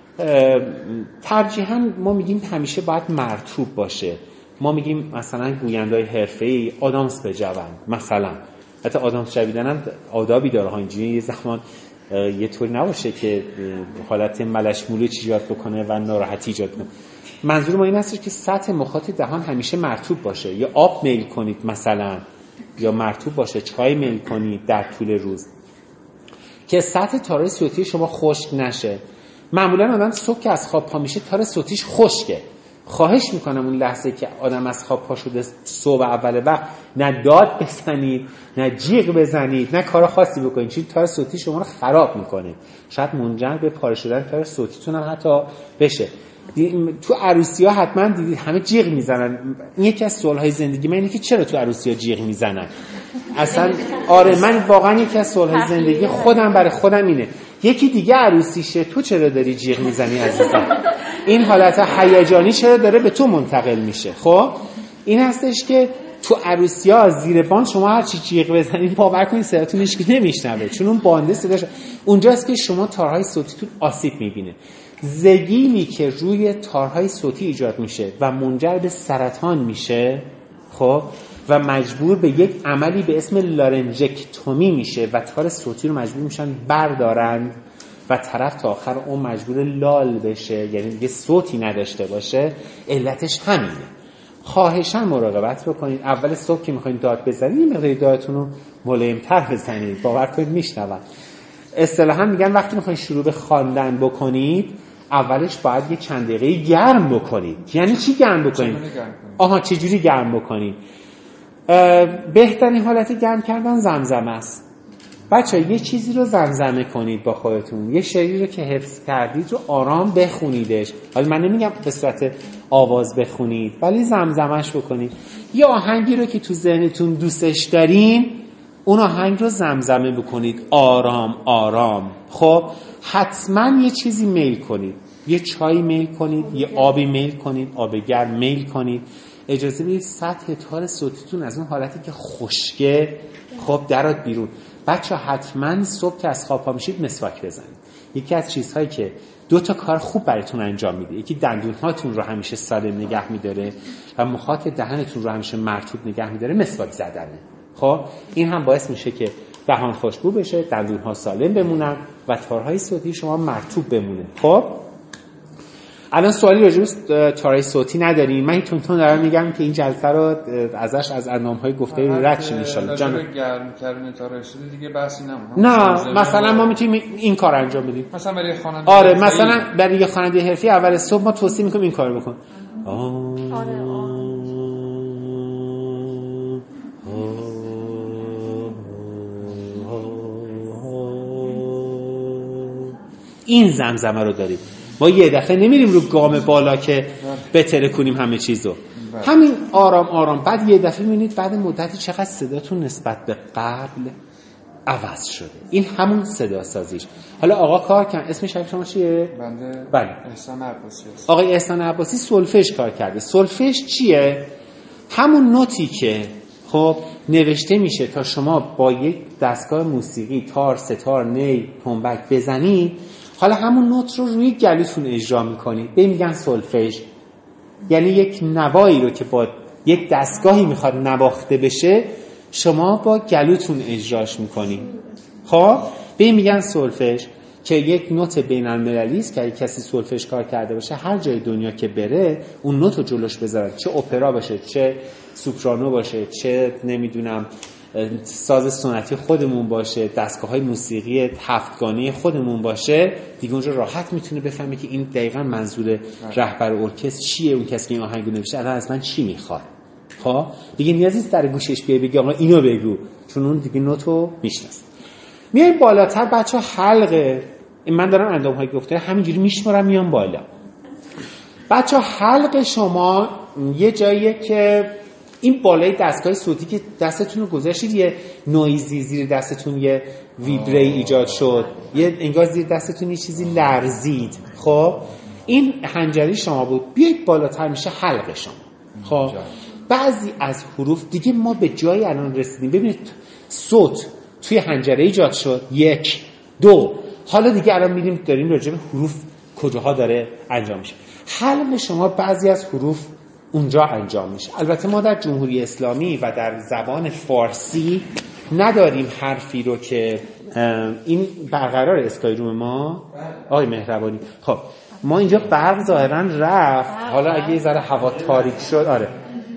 S1: ترجیحاً ما میگیم همیشه باید مرطوب باشه. ما میگیم مثلا گوینده‌های حرفه‌ای آدامس بجوند، مثلا حتی آدامس جویدن هم آدابی داره ها. اینجوری یه زمان یه طوری نباشه که حالت ملشمولی ایجاد بکنه و ناراحتی ایجاد کنه. منظور ما این است که سطح مخاط دهان همیشه مرطوب باشه. یا آب میل کنید مثلا، یا مرطوب باشه، چای میل کنید در طول روز که سطح تارهای صوتی شما خشک نشه. معمولا آدم صبح که از خواب پا میشه تار صوتیش خشکه. خواهش میکنم اون لحظه که آدم از خواب پا شده صبح اول وقت نه داد بزنید، نه جیغ بزنید، نه کار خاصی بکنید، چون تار صوتی شما رو خراب میکنه. شاید منجر به پاره شدن تار صوتیتون هم حتی بشه. تو عروسی‌ها حتما دیدید همه جیغ میزنن. این یکی از سوال‌های زندگی من اینه که چرا تو عروسی‌ها جیغ میزنن. اصلا آره، من واقعا یکی از سوال‌های زندگی خودم برای خودم اینه، یکی دیگه عروسیشه، تو چرا داری جیغ میزنی عزیزم؟ این حالت هیجانی چرا داره به تو منتقل میشه؟ خب این هستش که تو عروسی‌ها زیر باند شما هر چی جیغ بزنید باور کنید صداتون هیچ نمیشنوه، چون اون بانده صداش اونجاست که شما تارهای صوتیتون آسیب میبینه. زگیلی که روی تارهای صوتی ایجاد میشه و منجر به سرطان میشه، خب، و مجبور به یک عملی به اسم لارنژکتومی میشه و تار صوتی رو مجبور میشن بردارن و طرف تا آخر اون مجبور لال بشه، یعنی دیگه صوتی نداشته باشه. علتش همینه. خواهشاً مراقبت بکنید. اول صبح که میخواین داد بزنید این مقدار دادتون رو ملایم‌تر بزنید، باور کنید میشنون. اصطلاحاً میگن وقتی میخواین شروع به خواندن بکنید اولش باید یه چند دقیقه گرم بکنید. یعنی چی گرم بکنید؟ چجوری گرم بکنید؟ بهترین حالت گرم کردن زمزمه است. بچه‌ها یه چیزی رو زمزمه کنید با خودتون. یه شعری رو که حفظ کردید رو آرام بخونیدش. حالا من نمیگم به صورت آواز بخونید، ولی زمزمه‌اش بکنید. یه آهنگی رو که تو ذهنتون دوستش دارین اون آهنگ رو زمزمه بکنید آرام آرام. خب حتما یه چیزی میل کنید، یه چای میل کنید، یه آبی میل کنید، آب گرم میل کنید. اجازه بدید سطح تار صوتیتون از اون حالتی که خشکه خب درات بیرون. بچه حتما صبح که از خواب پا میشید مسواک بزنید. یکی از چیزهایی که 2 تا کار خوب براتون انجام میده، یکی دندونهاتون رو همیشه سالم نگه میداره و مخاط دهنتون رو همیشه مرطوب نگه میداره، مسواک زدنه. خب این هم باعث میشه که دهان خوشبو بشه، دندونها سالم بمونن و تارهای صوتی شما مرطوب بمونه. خب الان سوالی راجع به تارهای صوتی نداریم. من این تونتون دارم میگم که این جلسه رو ازش از اندامهای گفته رد شیم ان شاء الله.
S2: جان گرم کردن تارهای صوتی دیگه بحثی نمونه.
S1: نه مثلا ما میتونیم این کار انجام بدیم.
S2: مثلا برای خواننده
S1: مثلا برای خواننده حرفی اول صبح ما توصیه میکنیم این کارو بکن. این زمزمه رو داریم. ما یه دفعه نمیریم رو گام بالا که بتره کنیم همه چیزو. همین آرام آرام. بعد یه دفعه میبینید بعد مدتی چقدر صداتون نسبت به قبل عوض شده. این همون صدا سازیش. حالا آقا کار کن، اسم شما چیه؟
S2: بله احسان عباسی.
S1: آقای احسان عباسی سولفژ کار کرده. سولفژ چیه؟ همون نوتی که خب نوشته میشه تا شما با یک دستگاه موسیقی تار، ستار، نی، تنبک بزنید، حالا همون نوت رو روی گلوتون اجرا میکنید. به میگن سولفژ. یعنی یک نوایی رو که با یک دستگاهی میخواد نواخته بشه، شما با گلوتون اجراش میکنید. خب به میگن سولفژ، که یک نوت بین‌المللی است که اگه کسی سولفژ کار کرده باشه هر جای دنیا که بره اون نوت رو جلوش بذاره، چه اپرا باشه، چه سوپرانو باشه، چه نمیدونم ساز سنتی خودمون باشه، دستگاه‌های موسیقی هفتگانه خودمون باشه، دیگه اونجا راحت میتونه بفهمه که این دقیقاً منظور رهبر ارکستر چیه، اون کسی که این آهنگو نوشته الان از من چی میخواد. خب دیگه نیازی نیست در گوشش بیای بگی آقا اینو بگو، چون اون دیگه نوتو میشناسه. میایم بالاتر بچه‌ها، حلقه، من دارم اندام‌های گفته همینجوری میشمارم میام بالا. بچه‌ها حلقه شما یه جاییه که این بالای دستگاه صوتی که دستتون رو گذاشتید یه نویزی زیر دستتون، یه ویبره ایجاد شد، یه انگار زیر دستتون یه چیزی لرزید. خب این حنجره شما بود، بیایید بالاتر میشه حلقه شما. خب بعضی از حروف دیگه ما به جایی الان رسیدیم. ببینید صوت توی حنجره ایجاد شد، 1 2. حالا دیگه الان میریم داریم راجع به حروف کجاها داره انجام میشه. حلق شما بعضی از حروف اونجا انجام میشه. البته ما در جمهوری اسلامی و در زبان فارسی نداریم حرفی رو که این برقرار اسکای روم ما آقای مهربانی. خب ما اینجا برق ظاهرا رفت، حالا اگه یه ذره هوا تاریک شد، آره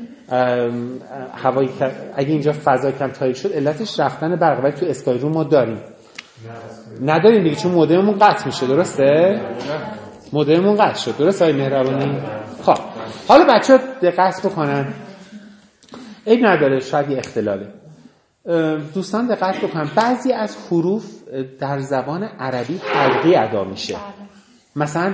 S1: هوایی اگه اینجا فضا کم تاریک شد علتش رفتن برق، ولی تو اسکای روم ما داریم. نداریم دیگه چون مودممون قطع میشه. درسته؟ مودممون قطع شد. درسته آقای مهربانی؟ خب حالا بچه‌ها دقت بکنن، عیب نداره شاید یه اختلاله. دوستان دقت بکنن، بعضی از حروف در زبان عربی حلقی ادا میشه. مثلا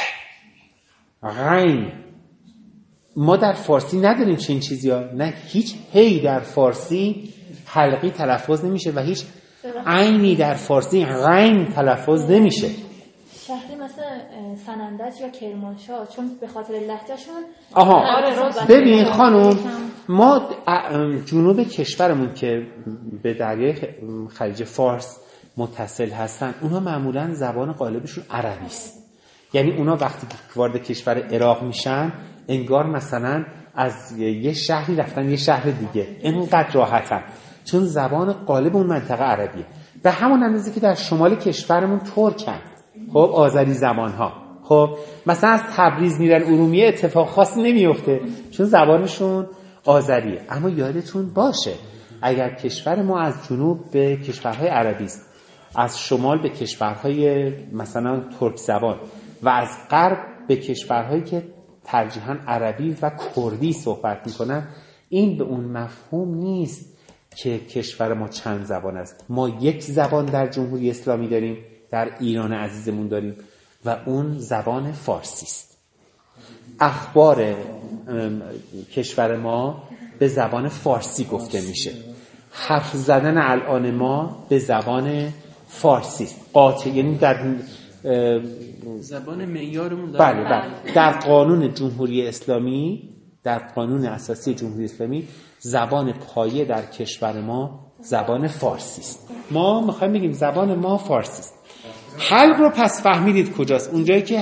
S1: غین، ما در فارسی نداریم چنین چیزی ها. نه هیچ هی در فارسی حلقی تلفظ نمیشه و هیچ عینی در فارسی غین تلفظ نمیشه.
S4: شهری مثلا سنندج یا کرمانشاه چون به خاطر لهجهشون.
S1: ببین خانم، ما جنوب کشورمون که به دریای خلیج فارس متصل هستن، اونها معمولا زبان غالبشون عربی است. یعنی اونها وقتی وارد کشور عراق میشن انگار مثلا از یه شهری رفتن یه شهر دیگه، اینقدر راحتن چون زبان غالب اون منطقه عربیه. به همون اندازه که در شمال کشورمون ترکن، خب آذری زبان‌ها. خب مثلا از تبریز میرن ارومیه اتفاق خاصی نمیفته چون زبانشون آذریه. اما یادتون باشه اگر کشور ما از جنوب به کشورهای عربی است، از شمال به کشورهای مثلا ترک زبان و از غرب به کشورهایی که ترجیحاً عربی و کردی صحبت میکنن، این به اون مفهوم نیست که کشور ما چند زبان است. ما یک زبان در جمهوری اسلامی داریم، در ایران عزیزمون داریم و اون زبان فارسی است. اخبار کشور ما به زبان فارسی گفته میشه. حرف زدن الان ما به زبان فارسی است. قاطع، یعنی در
S3: زبان معیارمون
S1: بله در قانون جمهوری اسلامی، در قانون اساسی جمهوری اسلامی زبان پایه در کشور ما زبان فارسی است. ما میخوایم بگیم زبان ما فارسی است. حلق رو پس فهمیدید کجاست؟ اونجایی که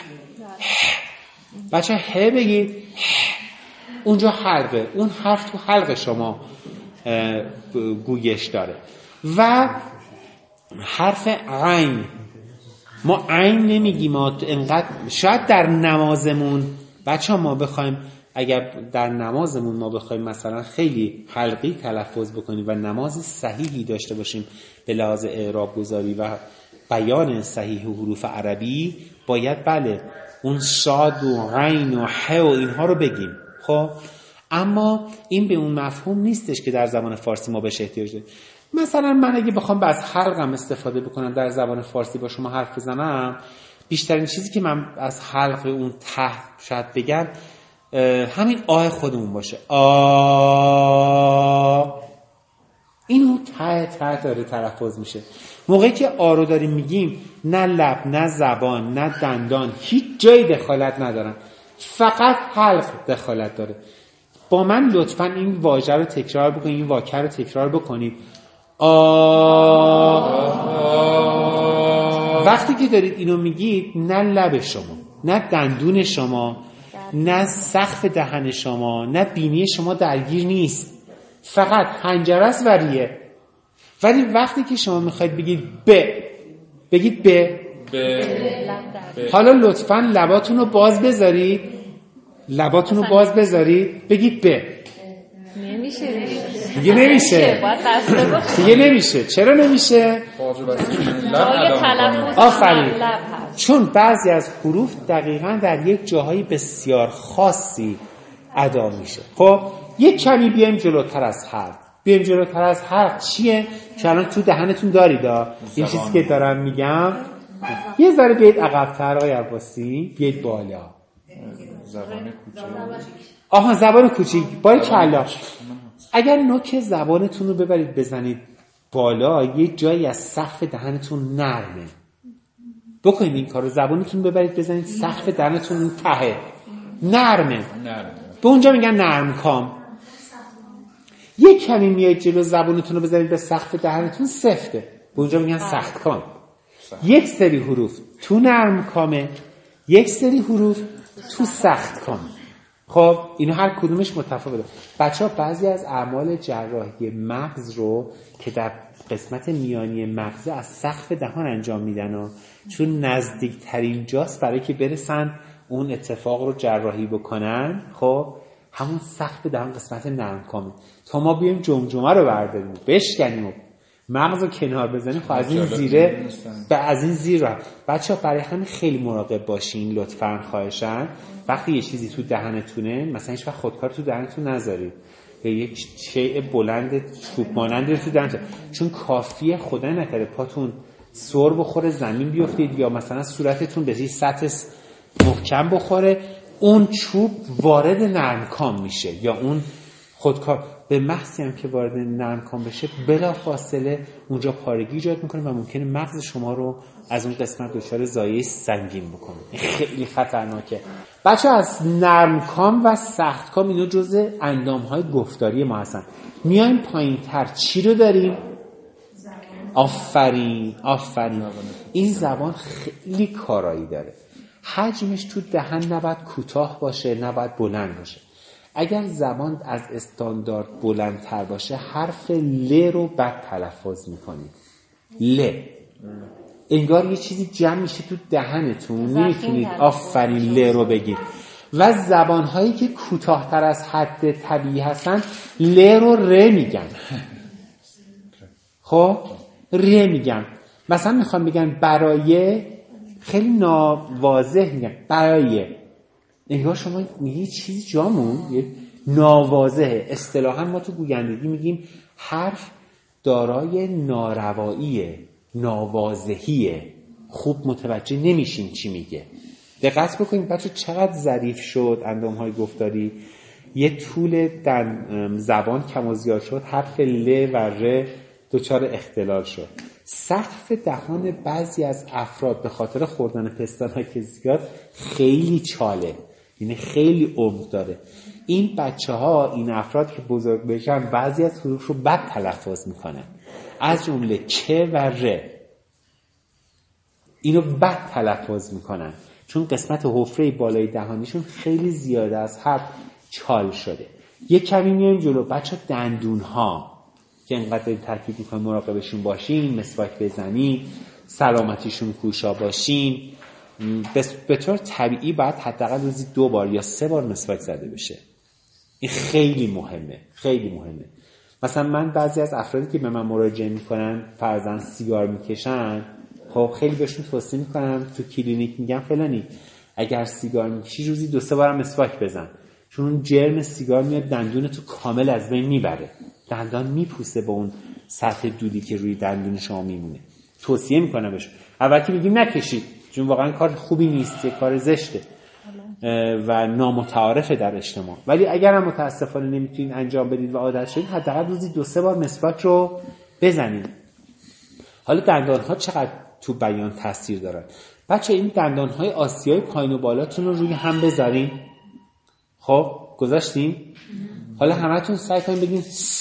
S1: بچه ه بگید اونجا حلقه، اون حرف تو حلق شما گویش داره. و حرف عین، ما عین نمیگیم، ما انقدر شاید در نمازمون بچه ما بخوایم، اگر در نمازمون ما بخوایم مثلا خیلی حلقی تلفظ بکنیم و نماز صحیحی داشته باشیم به لحاظ اعراب گذاری و بیان صحیح حروف عربی، باید بله اون شاد و عین و ح و اینها رو بگیم. خب اما این به اون مفهوم نیستش که در زبان فارسی ما بهش احتیاج داریم. مثلا من اگه بخوام از حلقم استفاده بکنم در زبان فارسی با شما حرف بزنم، بیشترین چیزی که من از حلق اون ته شاید بگم همین آه خودمون باشه. اینو ته داره تلفظ میشه. موقعی که آ رو داریم میگیم نه لب، نه زبان، نه دندان هیچ جای دخالت ندارن، فقط حلق دخالت داره. با من لطفاً این واژه رو تکرار بکنید، این واکه رو تکرار بکنید. وقتی که دارید اینو میگید نه لب شما، نه دندون شما، نه سقف دهن شما، نه بینی شما درگیر نیست، فقط حنجره است و ریه. ولی وقتی که شما میخواید بگید بگید ب. حالا لطفاً لباتون رو باز بذارید، بگید ب. دیگه نمیشه. چرا نمیشه؟ آفرین. چون بعضی از حروف دقیقاً در یک جاهای بسیار خاصی ادا میشه. خب یک کمی بیایم جلوتر از حرف. چیه که الان تو دهنتون دارید این چیزی که دارم میگم. یه ذره بیاید عقب‌تر آقای عباسی، بیاید بالا. زبان کوچیک. باریکلا. اگر نوک زبانتون رو ببرید بزنید بالا، یه جایی از سقف دهنتون نرمه. بکنید این کارو، زبانتون ببرید بزنید سقف دهنتون ته نرمه. به اونجا میگن نرم کام. یک کمی میایید جلو، زبانتون رو بزنید به سقف دهنتون سفته. به اونجا میگن سخت کام. یک سری حروف تو نرم کامه، یک سری حروف تو سخت کام. خب اینو هر کدومش متفاوته. بچه‌ها بعضی از اعمال جراحی مغز رو که در قسمت میانی مغز از سقف دهان انجام میدن چون نزدیکترین جاست برای که برسن اون اتفاق رو جراحی بکنن. خب همون سقف دهان قسمت نرم کامه. تا ما بیایم جمجمه رو برداریم بشکنیم و مغز رو کنار بزنیم، خب از این زیره از این زیر رو. بچه‌ها برای همین خیلی مراقب باشین لطفاً، خواهشاً. وقتی یه چیزی تو دهنتونه، مثلا هیچ وقت خودکار تو دهنتون نذارید یا یک شیء بلند چوب مانند رو تو دهنتون، چون کافیه خدا نکنه پاتون سر بخوره زمین بیافتید یا مثلا صورتتون به یه سطح محکم بخوره، اون چوب وارد نرمکام میشه یا اون خودکار به محضی هم که وارد نرمکام بشه بلا فاصله اونجا پارگی ایجاد میکنه و ممکنه مغز شما رو از اون قسمت دچار ضایعه سنگین بکنه. خیلی خطرناکه. بچه از نرمکام و سختکام اینا جزء اندامهای گفتاری ما هستن. میایم پایین تر چی رو داریم؟ آفرین. این زبان خیلی کارایی داره. حجمش تو دهن نباید کوتاه باشه، نباید بلند باشه. اگر زبان از استاندارد بلندتر باشه حرف ل رو بد تلفظ میکنید. ل انگار یه چیزی جمع میشه تو دهنتون، نمیتونید آفرین ل رو بگید. و زبانهایی که کوتاهتر از حد طبیعی هستن ل رو ر میگن. خب ر میگن. مثلا میخوام بگن برای، خیلی ناواضح میگن برای، انگار شما میگی چیزی جامون یه ناواضحه. اصطلاحاً ما تو گویندگی میگیم حرف دارای نارواییه، ناواضحیه، خوب متوجه نمیشین چی میگه. دقت بکنید بچه چقدر ظریف شد اندامهای گفتاری. یه طول زبان کم و زیاد شد، حرف ل و ر دچار اختلال شد. سقف دهان بعضی از افراد به خاطر خوردن پستان‌ها که زیاد خیلی چاله، یعنی خیلی عمق داره. این بچه‌ها، این افراد که بزرگ بشن بعضی از حروف رو بد تلفظ میکنن، از جمله چ و ر. اینو بد تلفظ میکنن چون قسمت حفره بالای دهانیشون خیلی زیاده از حد چال شده. یک کمی میایم جلو. بچه دندون‌ها که انقدر ترکیب میکنن مراقبشون باشین، مسواک بزنین، سلامتیشون کوشا باشین. به طور طبیعی باید حداقل روزی 2 بار یا 3 بار مسواک زده بشه. این خیلی مهمه، خیلی مهمه. مثلا من بعضی از افرادی که به من مراجعه میکنن فرضاً سیگار میکشن، خب خیلی بهشون توصیه میکنم تو کلینیک، میگم فلانی اگر سیگار میکشی روزی 2-3 بار مسواک بزن، چون اون جرم سیگار میاد دندون تو کامل از بین میبره، دندان میپوسه به اون سطح دودی که روی دندون شما میمونه. توصیه میکنم بهشون. البته میگیم نکشید چون واقعا کار خوبی نیست، کار زشته، و نامتعارفه در اجتماع. ولی اگر هم متاسفانه نمیتونید انجام بدید و عادت شدید، حداقل روزی 2-3 بار مسواک رو بزنید. حالا دندان‌ها چقدر تو بیان تاثیر دارن؟ بچه این دندان‌های آسیای پایین و بالاتون رو روی هم بذارین. خب گذاشتیم؟ حالا همتون سعی کنید بگین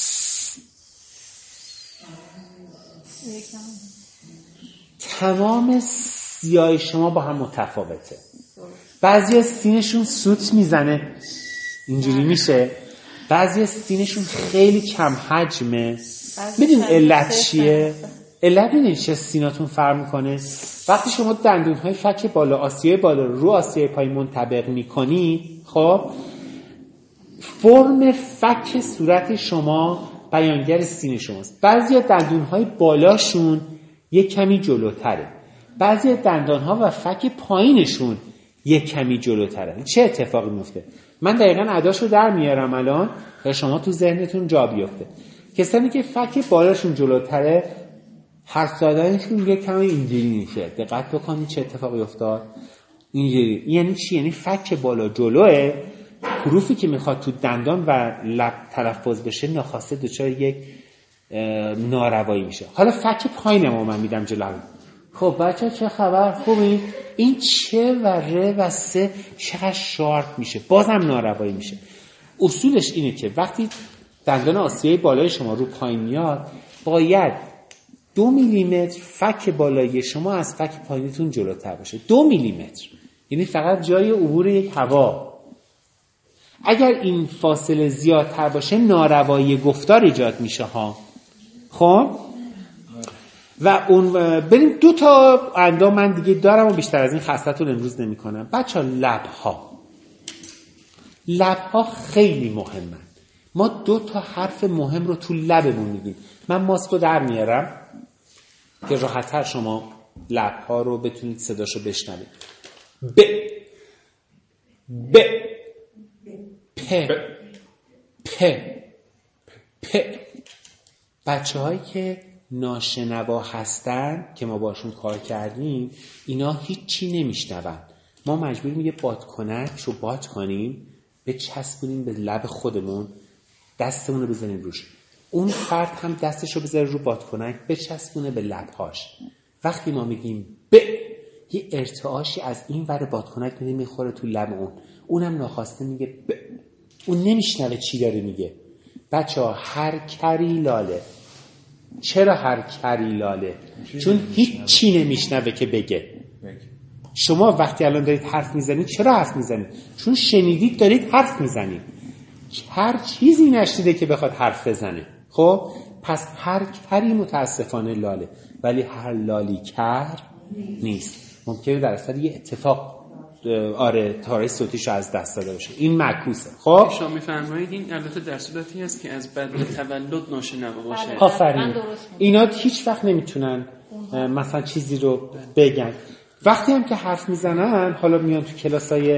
S1: تمام سیای شما با هم متفاوته. بعضی از سینشون سوت میزنه اینجوری میشه، بعضی از سینشون خیلی کم حجمه. میدونی علت چیه؟ علت میدونی چه سیناتون فرق میکنه؟ وقتی شما دندونهای فک بالا، آسیای بالا رو آسیای پایین منطبق میکنی، خب فرم فک صورت شما بیانگر سین شماست. بعضی دندونهای بالاشون یک کمی جلوتره، بعضی دندانها و فک پایینشون یک کمی جلوتره. چه اتفاقی میفته؟ من دقیقاً عداشو در میارم الان تا شما تو ذهنتون جا بیفته. کسانی که فک بالاشون جلوتره، حرف زدنشون یک کمی اینجوری میشه. دقت بکنید چه اتفاقی افتاد. اینجوری یعنی چی؟ یعنی فک بالا جلوه، حروفی که میخواد تو دندان و لب تلفظ بشه ناخواسته دچار یک ناروایی میشه. حالا فک پایینمو من میدم جلو. خب بچه چه خبر؟ خوبی؟ این چه و ر و سه چقدر شارپ میشه، بازم ناروایی میشه. اصولش اینه که وقتی دندان آسیای بالای شما رو پایین میاد، باید 2 میلیمتر فک بالایی شما از فک پایینتون جلوتر باشه. 2 میلیمتر یعنی فقط جای عبور یک هوا. اگر این فاصله زیادتر باشه ناروایی گفتار ایجاد میشه ها. خب و اون بریم 2 تا اندام من دیگه دارم و بیشتر از این خستتون امروز نمی کنم. بچه ها لبها خیلی مهمن. ما 2 تا حرف مهم رو تو لبمون میگیم. من ماسکو در میارم که راحت‌تر شما لبها رو بتونید صداشو بشنوید. ب ب پ پ پ. بچه هایی که ناشنوا هستن که ما باشون کار کردیم، اینا هیچی نمیشنون. ما مجبوریم یه بادکنک رو باد کنیم، بچسبونیم به لب خودمون، دستمون رو بزنیم روش. اون فرد هم دستش رو بذاره رو بادکنک، بچسبونه به لبهاش. وقتی ما میگیم ب، یه ارتعاشی از این ور بادکنک میخوره تو لب اونم ناخواسته میگه ب. اون نمیشنوه چی داره میگه. بچه‌ها هر کری لاله. چرا هر کری لاله؟ چون هیچ چی نمیشنوه که بگه. شما وقتی الان دارید حرف میزنید چرا حرف میزنید؟ چون شنیدید دارید حرف میزنید. هر چیزی نشنیده که بخواد حرف بزنه. خب پس هر کری متاسفانه لاله، ولی هر لالی کر نیست. ممکنه در اثر یه اتفاق تاره صوتیشو از دست داده باشه. این معکوسه. خب
S3: شما میفرمایید این البته در صورتی هست که از بعد تولد ناشنوا باشه.
S1: آفرین. اینا هیچ وقت نمیتونن مثلا چیزی رو بگن. وقتی هم که حرف میزنن، حالا میان تو کلاسای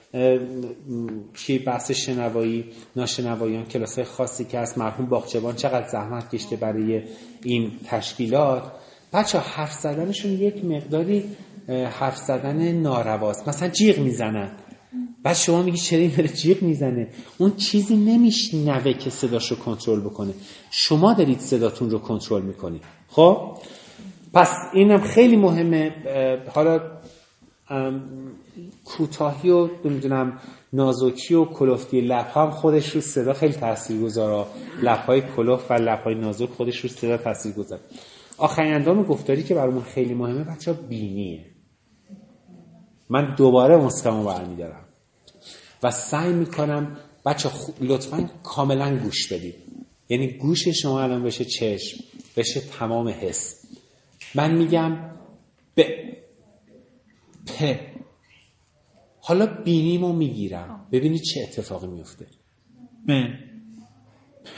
S1: بحث شنوایی، ناشنواییان، کلاسای خاصی که از مرحوم باغچبان چقدر زحمت کشته برای این تشکیلات، بچه حرف زدنشون یک مقداری حرف زدن نارواست. مثلا جیغ میزنن، بعد شما میگی چرا این داره جیغ میزنه؟ اون چیزی نمیشنوه که صداشو کنترل بکنه. شما دارید صداتون رو کنترل میکنید. خب پس اینم خیلی مهمه. حالا کوتاهی و نمیدونم نازکی و کلفتی لب هم خودش رو صدا خیلی تاثیرگذاره. لب‌های کلفت و لب‌های نازک خودش رو صدا تاثیرگذاره. آخرین اندام گفتاری که برامون خیلی مهمه بچه‌ها بینیه. من دوباره مسکمو برمی‌دارم و سعی میکنم بچه لطفاً کاملا گوش بدید. یعنی گوش شما الان بشه چشم، بشه تمام حس. من میگم ب پ، حالا بینیمو میگیرم، ببینید چه اتفاقی میفته. ب پ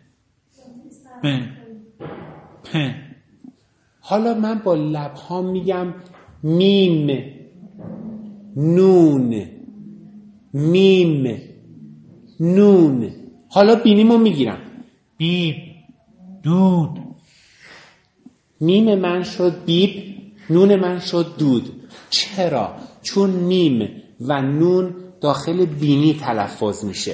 S1: ب پ. حالا من با لب‌هام میگم میم نون میم نون. حالا بینیمو میگیرم، بیب دود. میم من شد بیب، نون من شد دود. چرا؟ چون میم و نون داخل بینی تلفظ میشه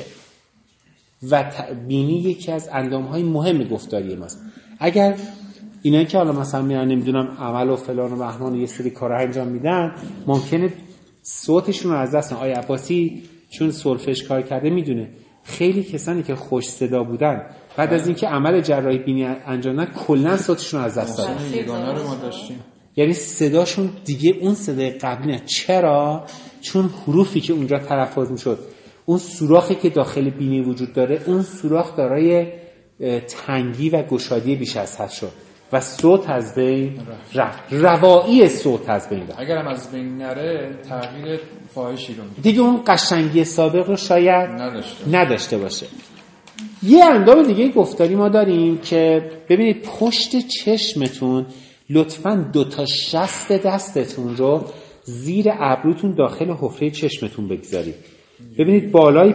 S1: و بینی یکی از اندامهای مهم گفتاری ماست. اگر اینایی که حالا مثلا میان نمیدونم عمل و فلان و بهمان یه سری کارا انجام میدن ممکنه صوتشون رو از دست بدن. آقای عباسی چون سولفژ کار کرده میدونه خیلی کسانی که خوش صدا بودن بعد از اینکه عمل جراحی بینی انجام دادن کلا صوتشون رو از دست دادن.
S2: یگانه رو ما داشتیم،
S1: یعنی صداشون دیگه اون صدای قبلی نه. چرا؟ چون حروفی که اونجا تلفظ میشد، اون سوراخی که داخل بینی وجود داره، اون سوراخ دارای تنگی و گشادی بیش از حد شد و صوت از بین رفت. روایی صوت از بین رفت.
S2: اگرم از بین نره تغییر فاحشی رو
S1: دیگه اون قشنگی سابق رو شاید نداشته باشه. یه اندام دیگه گفتاری ما داریم که ببینید پشت چشمتون لطفاً 2 تا شست دستتون رو زیر ابروتون داخل حفره چشمتون بگذارید. ببینید بالای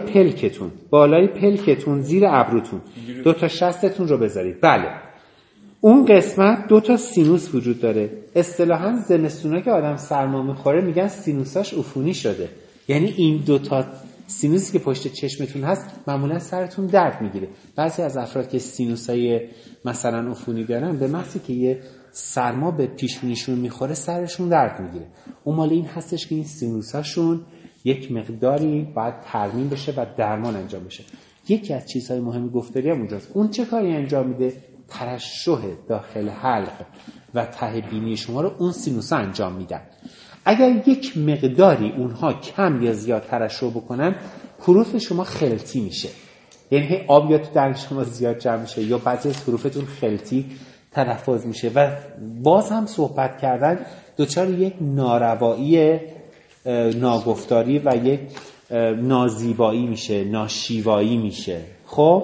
S1: پلکتون زیر ابروتون 2 تا شستتون رو بذارید. بله اون قسمت 2 تا سینوس وجود داره. اصطلاحاً زمستونا که آدم سرما میخوره میگن سینوساش عفونی شده. یعنی این 2 تا سینوسی که پشت چشمتون هست معمولا سرتون درد میگیره. بعضی از افراد که سینوسای مثلا عفونی دارن به محضی که یه سرما به پیشونیشون میخوره سرشون درد میگیره. اون مال این هستش که این سینوساشون یک مقداری باید ترمیم بشه و درمان انجام بشه. یکی از چیزهای مهم گفتاری هم اونجاست. اون چه کاری انجام میده؟ ترشح داخل حلق و ته بینی شما رو اون سینوسا انجام میدن. اگر یک مقداری اونها کم یا زیاد ترشح بکنن حروف شما خلطی میشه، یعنی آب یا تو دهن شما زیاد جمع میشه یا بعضی از حروفتون خلطی تلفظ میشه و باز هم صحبت کردن دچار یک ناروایی ناگفتاری و یک نازیبایی میشه، ناشیوایی میشه. خب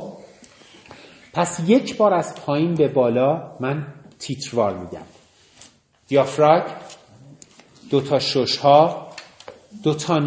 S1: پس یک بار از پایین به بالا من تیتروار میگم. دیافراگم، 2 تا ششها، 2 تا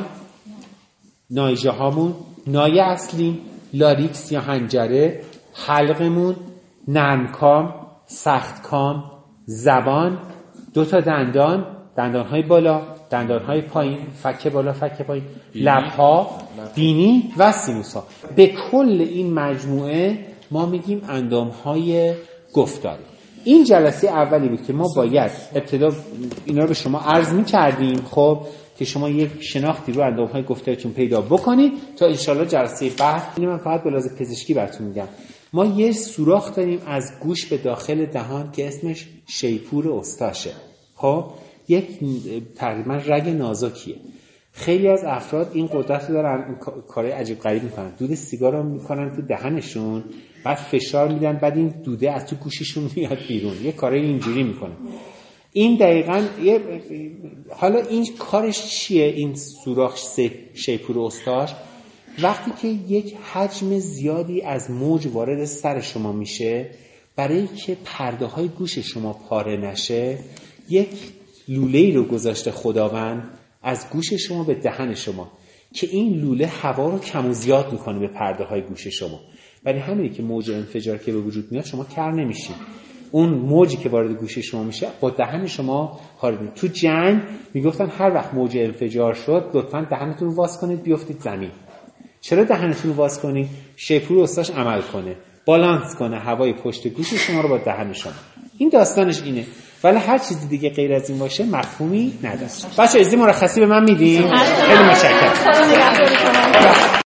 S1: نایجه هامون، نای اصلی، لاریکس یا حنجره، حلقمون، نرمکام، سختکام، زبان، 2 تا دندانهای بالا، دندانهای پایین، فک بالا، فک پایین، لبها، بینی و سینوسا. به کل این مجموعه ما میگیم اندامهای گفتاری. این جلسه اولی بود که ما باید ابتدا اینا رو به شما عرض می‌کردیم، خب که شما یک شناختی رو اندامهای گفتاریتون پیدا بکنید تا انشالله جلسه بعد. من فقط به لحاظ پزشکی براتون میگم ما یه سوراخ داریم از گوش به داخل دهان که اسمش شیپور استاشه. خب یک تقریبا رگ نازکیه. خیلی از افراد این قدرت رو دارن، کارهای عجیب غریب میکنن، دود سیگار رو میکنن تو دهنشون، بعد فشار میدن، بعد این دوده از تو گوششون میاد بیرون، یه کارهای اینجوری میکنه. این دقیقاً حالا این کارش چیه؟ این سوراخ شیپور استاش وقتی که یک حجم زیادی از موج وارد سر شما میشه، برای که پرده های گوش شما پاره نشه یک لوله‌ای رو گذاشته خداوند از گوش شما به دهن شما که این لوله هوا رو کم و زیاد میکنه به پرده های گوش شما. برای همینه که موج انفجار که به وجود میاد شما کر نمیشید. اون موجی که وارد گوش شما میشه با دهن شما خارج میشه. تو جنگ میگفتن هر وقت موج انفجار شد لطفاً دهنتون رو واز کنید بیافتید زمین. چرا دهنتون رو واز کنید؟ شیپور استاش عمل کنه، بالانس کنه هوای پشت گوش شما رو با دهن شما. این داستانش اینه. ولی هر چیزی دیگه غیر از این باشه مفهومی نداره. بچه‌ها از این مرخصی به من میدین؟ خیلی متشکرم.